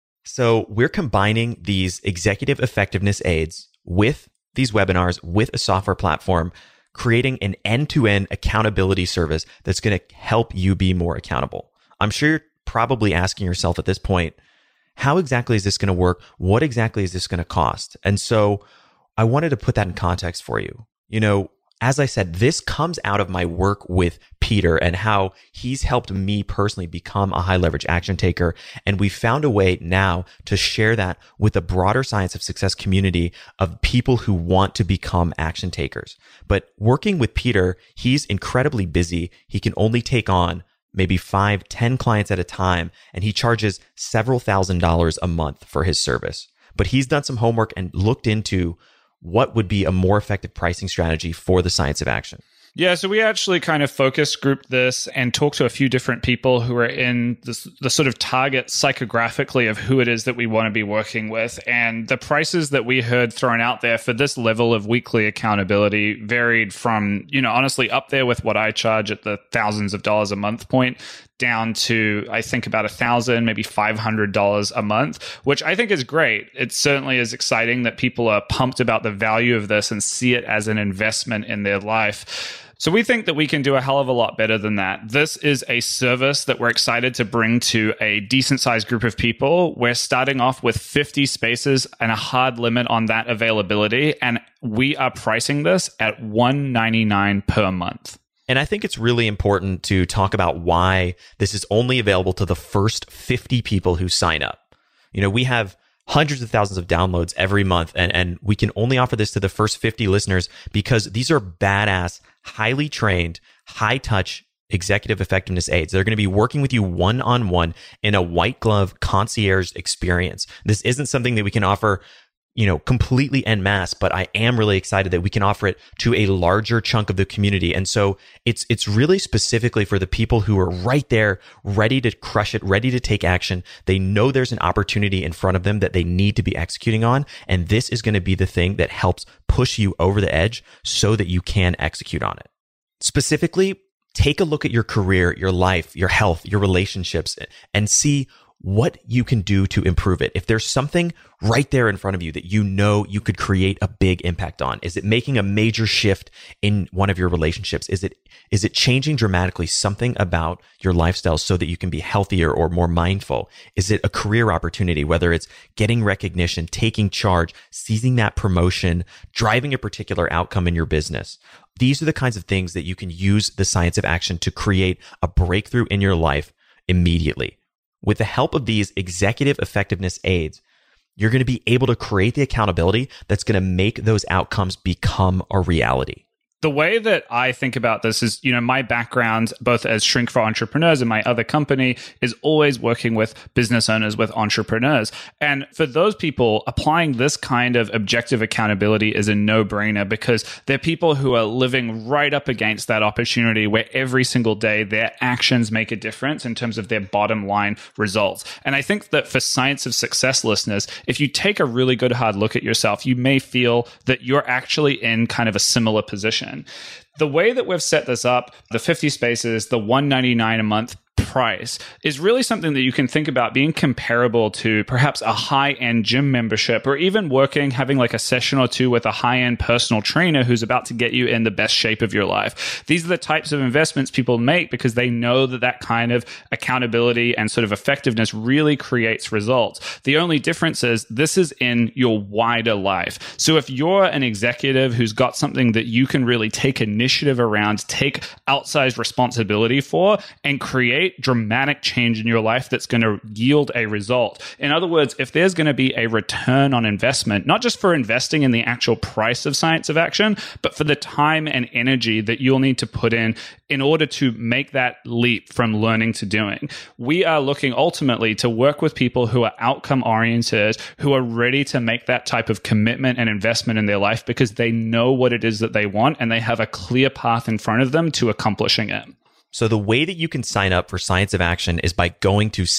So we're combining these executive effectiveness aids with these webinars, with a software platform, creating an end-to-end accountability service that's going to help you be more accountable. I'm sure you're probably asking yourself at this point, how exactly is this going to work? What exactly is this going to cost? And so I wanted to put that in context for you. You know, as I said, this comes out of my work with Peter and how he's helped me personally become a high leverage action taker. And we found a way now to share that with the broader Science of Success community of people who want to become action takers. But working with Peter, he's incredibly busy. He can only take on maybe 5-10 clients at a time, and he charges several $1,000s a month for his service. But he's done some homework and looked into what would be a more effective pricing strategy for the Science of Action. Yeah, so we actually kind of focus grouped this and talked to a few different people who are in the sort of target psychographically of who it is that we want to be working with. And the prices that we heard thrown out there for this level of weekly accountability varied from, you know, honestly up there with what I charge at the thousands of dollars a month point, down to, I think, about $1,000, maybe $500 a month, which I think is great. It certainly is exciting that people are pumped about the value of this and see it as an investment in their life. So we think that we can do a hell of a lot better than that. This is a service that we're excited to bring to a decent sized group of people. We're starting off with 50 spaces and a hard limit on that availability. And we are pricing this at $199 per month. And I think it's really important to talk about why this is only available to the first 50 people who sign up. You know, we have hundreds of thousands of downloads every month, and we can only offer this to the first 50 listeners because these are badass, highly trained, high-touch executive effectiveness aides. They're going to be working with you one-on-one in a white glove concierge experience. This isn't something that we can offer, you know, completely en masse, but I am really excited that we can offer it to a larger chunk of the community. And so it's really specifically for the people who are right there, ready to crush it, ready to take action. They know there's an opportunity in front of them that they need to be executing on. And this is going to be the thing that helps push you over the edge so that you can execute on it. Specifically, take a look at your career, your life, your health, your relationships, and see what you can do to improve it. If there's something right there in front of you that you know you could create a big impact on, is it making a major shift in one of your relationships? Is it changing dramatically something about your lifestyle so that you can be healthier or more mindful? Is it a career opportunity, whether it's getting recognition, taking charge, seizing that promotion, driving a particular outcome in your business? These are the kinds of things that you can use the science of action to create a breakthrough in your life immediately. With the help of these executive effectiveness aids, you're going to be able to create the accountability that's going to make those outcomes become a reality. The way that I think about this is, you know, my background, both as Shrink for Entrepreneurs and my other company, is always working with business owners, with entrepreneurs. And for those people, applying this kind of objective accountability is a no-brainer because they're people who are living right up against that opportunity where every single day their actions make a difference in terms of their bottom line results. And I think that for Science of Success listeners, if you take a really good hard look at yourself, you may feel that you're actually in kind of a similar position. The way that we've set this up, the 50 spaces, the $199 a month price, is really something that you can think about being comparable to perhaps a high-end gym membership, or even having like a session or two with a high-end personal trainer who's about to get you in the best shape of your life. These are the types of investments people make because they know that that kind of accountability and sort of effectiveness really creates results. The only difference is this is in your wider life. So if you're an executive who's got something that you can really take initiative around, take outsized responsibility for, and create dramatic change in your life that's going to yield a result. In other words, if there's going to be a return on investment, not just for investing in the actual price of Science of Action, but for the time and energy that you'll need to put in order to make that leap from learning to doing. We are looking ultimately to work with people who are outcome oriented, who are ready to make that type of commitment and investment in their life because they know what it is that they want and they have a clear path in front of them to accomplishing it. So the way that you can sign up for Science of Action is by going to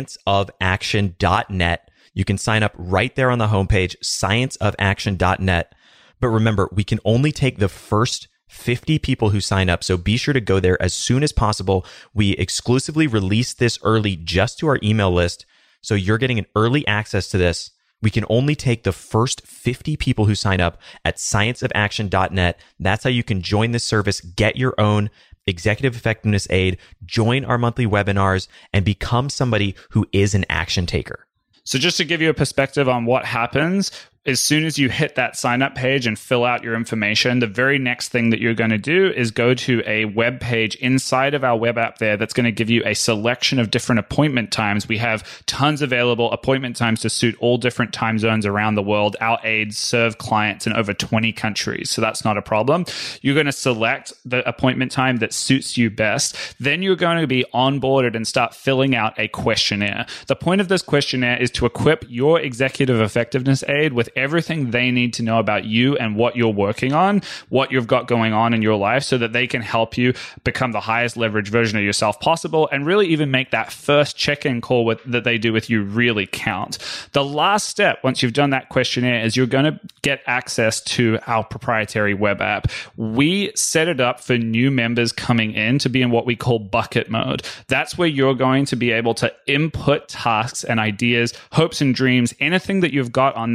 scienceofaction.net. You can sign up right there on the homepage, scienceofaction.net. But remember, we can only take the first 50 people who sign up. So be sure to go there as soon as possible. We exclusively release this early just to our email list. So you're getting an early access to this. We can only take the first 50 people who sign up at scienceofaction.net. That's how you can join this service, get your own executive effectiveness aid, join our monthly webinars, and become somebody who is an action taker. So just to give you a perspective on what happens, as soon as you hit that sign up page and fill out your information, the very next thing that you're going to do is go to a web page inside of our web app there that's going to give you a selection of different appointment times. We have tons available appointment times to suit all different time zones around the world. Our aides serve clients in over 20 countries, so that's not a problem. You're going to select the appointment time that suits you best. Then you're going to be onboarded and start filling out a questionnaire. The point of this questionnaire is to equip your executive effectiveness aide with everything they need to know about you and what you're working on, what you've got going on in your life, so that they can help you become the highest leverage version of yourself possible and really even make that first check-in call that they do with you really count. The last step, once you've done that questionnaire, is you're going to get access to our proprietary web app. We set it up for new members coming in to be in what we call bucket mode. That's where you're going to be able to input tasks and ideas, hopes and dreams, anything that you've got on that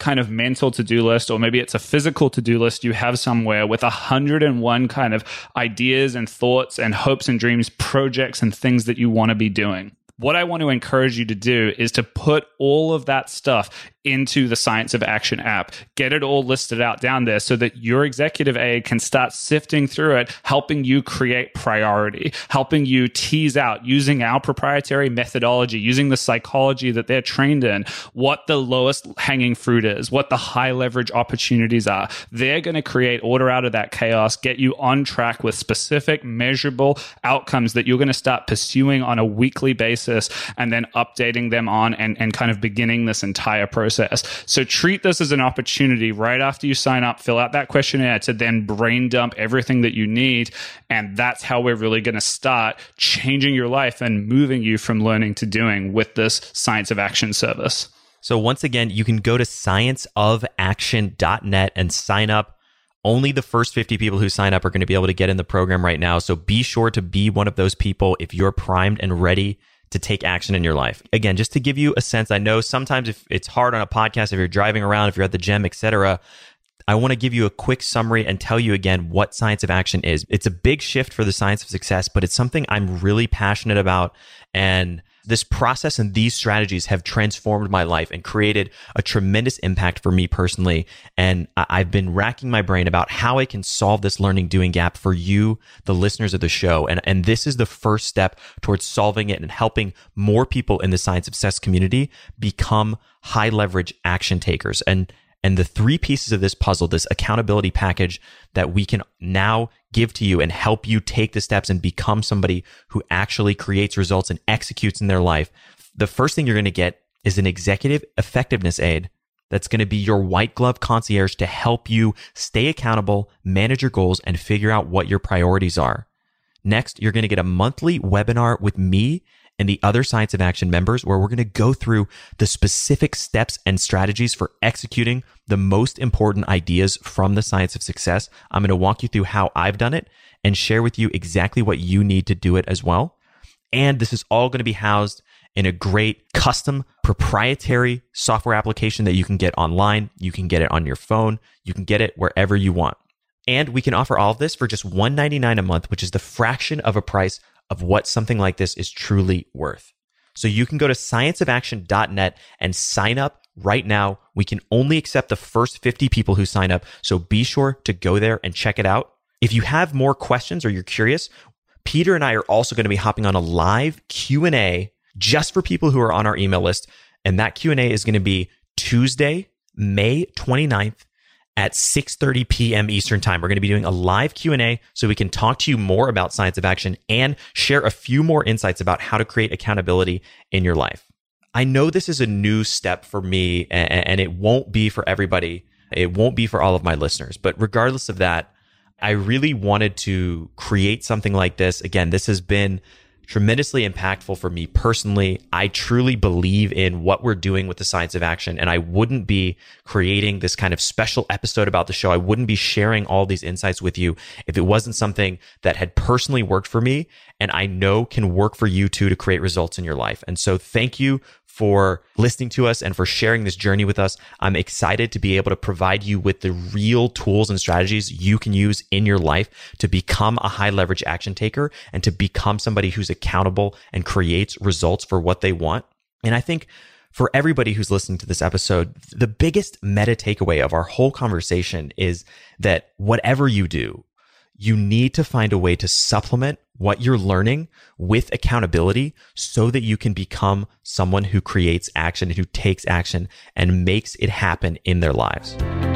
kind of mental to-do list, or maybe it's a physical to-do list you have somewhere with 101 kind of ideas and thoughts and hopes and dreams, projects and things that you want to be doing. What I want to encourage you to do is to put all of that stuff into the Science of Action app. Get it all listed out down there so that your executive aide can start sifting through it, helping you create priority, helping you tease out, using our proprietary methodology, using the psychology that they're trained in, what the lowest hanging fruit is, what the high leverage opportunities are. They're going to create order out of that chaos, get you on track with specific measurable outcomes that you're going to start pursuing on a weekly basis, and then updating them on and kind of beginning this entire process. So treat this as an opportunity right after you sign up, fill out that questionnaire to then brain dump everything that you need. And that's how we're really going to start changing your life and moving you from learning to doing with this Science of Action service. So once again, you can go to scienceofaction.net and sign up. Only the first 50 people who sign up are going to be able to get in the program right now. So be sure to be one of those people if you're primed and ready to take action in your life. Again, just to give you a sense, I know sometimes if it's hard on a podcast, if you're driving around, if you're at the gym, etc., I want to give you a quick summary and tell you again what Science of Action is. It's a big shift for the Science of Success, but it's something I'm really passionate about. And this process and these strategies have transformed my life and created a tremendous impact for me personally. And I've been racking my brain about how I can solve this learning doing gap for you, the listeners of the show. And this is the first step towards solving it and helping more people in the Science of Success community become high leverage action takers. And the three pieces of this puzzle, this accountability package that we can now give to you and help you take the steps and become somebody who actually creates results and executes in their life. The first thing you're going to get is an executive effectiveness aid that's going to be your white glove concierge to help you stay accountable, manage your goals, and figure out what your priorities are. Next, you're going to get a monthly webinar with me and the other Science of Action members, where we're going to go through the specific steps and strategies for executing the most important ideas from the Science of Success. I'm going to walk you through how I've done it and share with you exactly what you need to do it as well. And this is all going to be housed in a great custom proprietary software application that you can get online. You can get it on your phone. You can get it wherever you want. And we can offer all of this for just $199 a month, which is the fraction of a price of what something like this is truly worth. So you can go to scienceofaction.net and sign up right now. We can only accept the first 50 people who sign up. So be sure to go there and check it out. If you have more questions or you're curious, Peter and I are also going to be hopping on a live Q&A just for people who are on our email list. And that Q&A is going to be Tuesday, May 29th at 6:30 p.m. Eastern Time. We're going to be doing a live Q&A so we can talk to you more about Science of Action and share a few more insights about how to create accountability in your life. I know this is a new step for me, and it won't be for everybody. It won't be for all of my listeners. But regardless of that, I really wanted to create something like this. Again, this has been tremendously impactful for me personally. I truly believe in what we're doing with the Science of Action, and I wouldn't be creating this kind of special episode about the show. I wouldn't be sharing all these insights with you if it wasn't something that had personally worked for me and I know can work for you too to create results in your life. And so thank you for listening to us and for sharing this journey with us. I'm excited to be able to provide you with the real tools and strategies you can use in your life to become a high leverage action taker and to become somebody who's accountable and creates results for what they want. And I think for everybody who's listening to this episode, the biggest meta takeaway of our whole conversation is that whatever you do, you need to find a way to supplement what you're learning with accountability so that you can become someone who creates action, who takes action and makes it happen in their lives.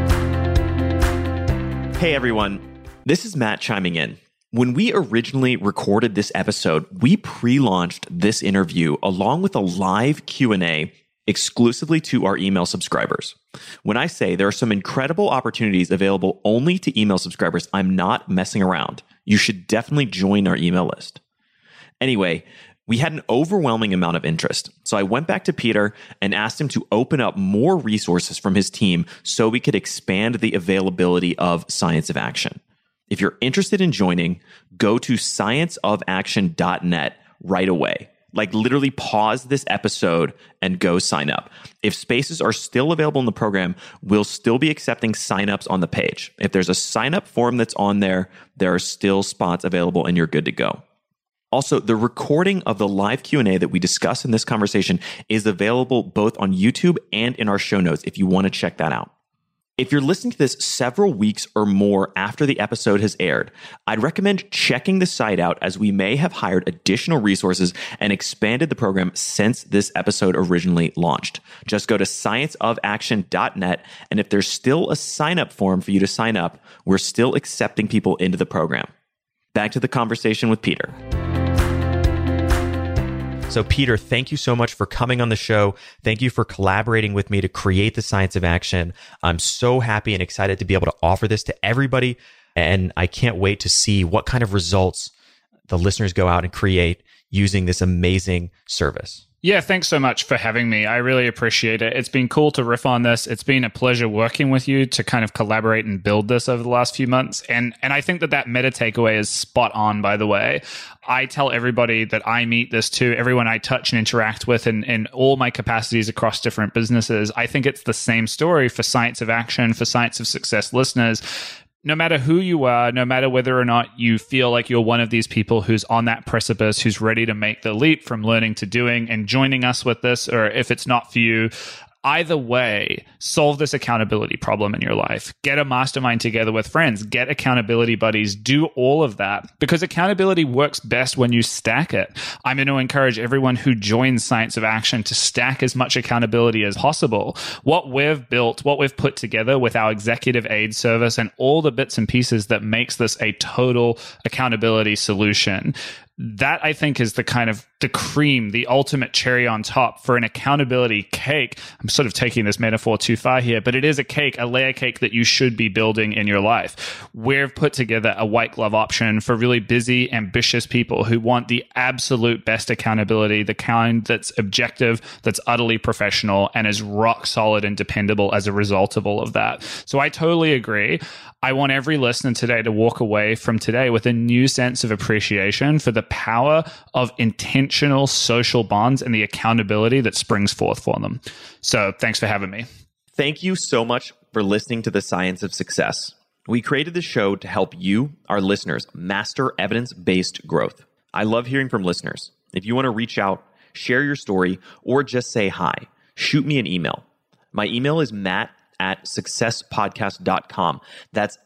Hey everyone, this is Matt chiming in. When we originally recorded this episode, we pre-launched this interview along with a live Q&A exclusively to our email subscribers. When I say there are some incredible opportunities available only to email subscribers, I'm not messing around. You should definitely join our email list. Anyway, we had an overwhelming amount of interest. So I went back to Peter and asked him to open up more resources from his team so we could expand the availability of Science of Action. If you're interested in joining, go to scienceofaction.net right away. Like literally pause this episode and go sign up. If spaces are still available in the program, we'll still be accepting signups on the page. If there's a sign up form that's on there, there are still spots available and you're good to go. Also, the recording of the live Q&A that we discuss in this conversation is available both on YouTube and in our show notes if you want to check that out. If you're listening to this several weeks or more after the episode has aired, I'd recommend checking the site out as we may have hired additional resources and expanded the program since this episode originally launched. Just go to scienceofaction.net, and if there's still a sign-up form for you to sign up, we're still accepting people into the program. Back to the conversation with Peter. So Peter, thank you so much for coming on the show. Thank you for collaborating with me to create the Science of Action. I'm so happy and excited to be able to offer this to everybody. And I can't wait to see what kind of results the listeners go out and create using this amazing service. Yeah, thanks so much for having me. I really appreciate it. It's been cool to riff on this. It's been a pleasure working with you to kind of collaborate and build this over the last few months. And I think that meta takeaway is spot on, by the way. I tell everybody that I meet this too, everyone I touch and interact with in all my capacities across different businesses. I think it's the same story for Science of Action, for Science of Success listeners. No matter who you are, no matter whether or not you feel like you're one of these people who's on that precipice, who's ready to make the leap from learning to doing and joining us with this, or if it's not for you, either way, solve this accountability problem in your life. Get a mastermind together with friends. Get accountability buddies. Do all of that because accountability works best when you stack it. I'm going to encourage everyone who joins Science of Action to stack as much accountability as possible. What we've built, what we've put together with our executive aid service and all the bits and pieces that makes this a total accountability solution. That, I think, is the kind of the cream, the ultimate cherry on top for an accountability cake. I'm sort of taking this metaphor too far here, but it is a cake, a layer cake that you should be building in your life. We've put together a white glove option for really busy, ambitious people who want the absolute best accountability, the kind that's objective, that's utterly professional, and is rock solid and dependable as a result of all of that. So I totally agree. I want every listener today to walk away from today with a new sense of appreciation for the power of intentional social bonds and the accountability that springs forth for them. So thanks for having me. Thank you so much for listening to the Science of Success. We created this show to help you, our listeners, master evidence-based growth. I love hearing from listeners. If you want to reach out, share your story, or just say hi, shoot me an email. My email is matt@successpodcast.com. That's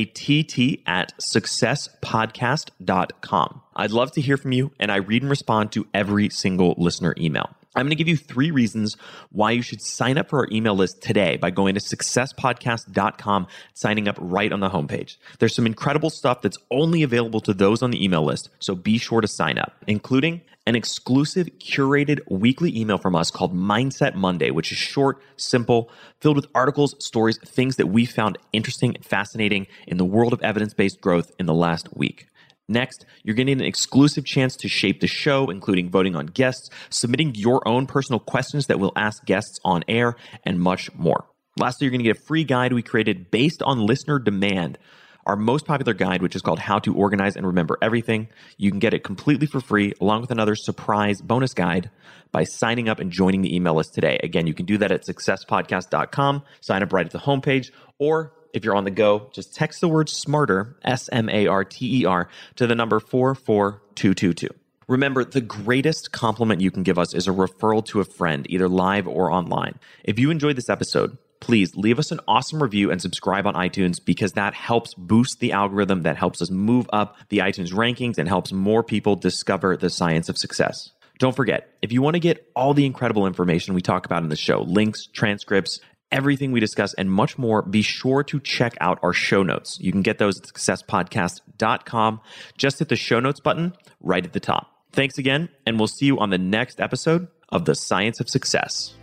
matt@successpodcast.com. I'd love to hear from you, and I read and respond to every single listener email. I'm going to give you 3 reasons why you should sign up for our email list today by going to successpodcast.com, signing up right on the homepage. There's some incredible stuff that's only available to those on the email list, so be sure to sign up, including an exclusive curated weekly email from us called Mindset Monday, which is short, simple, filled with articles, stories, things that we found interesting and fascinating in the world of evidence-based growth in the last week. Next, you're getting an exclusive chance to shape the show, including voting on guests, submitting your own personal questions that we'll ask guests on air, and much more. Lastly, you're going to get a free guide we created based on listener demand, our most popular guide, which is called How to Organize and Remember Everything. You can get it completely for free, along with another surprise bonus guide by signing up and joining the email list today. Again, you can do that at successpodcast.com, sign up right at the homepage, or if you're on the go, just text the word SMARTER, SMARTER, to the number 44222. Remember, the greatest compliment you can give us is a referral to a friend, either live or online. If you enjoyed this episode, please leave us an awesome review and subscribe on iTunes because that helps boost the algorithm, that helps us move up the iTunes rankings and helps more people discover the Science of Success. Don't forget, if you want to get all the incredible information we talk about in the show, links, transcripts, everything we discuss, and much more, be sure to check out our show notes. You can get those at successpodcast.com. Just hit the show notes button right at the top. Thanks again, and we'll see you on the next episode of The Science of Success.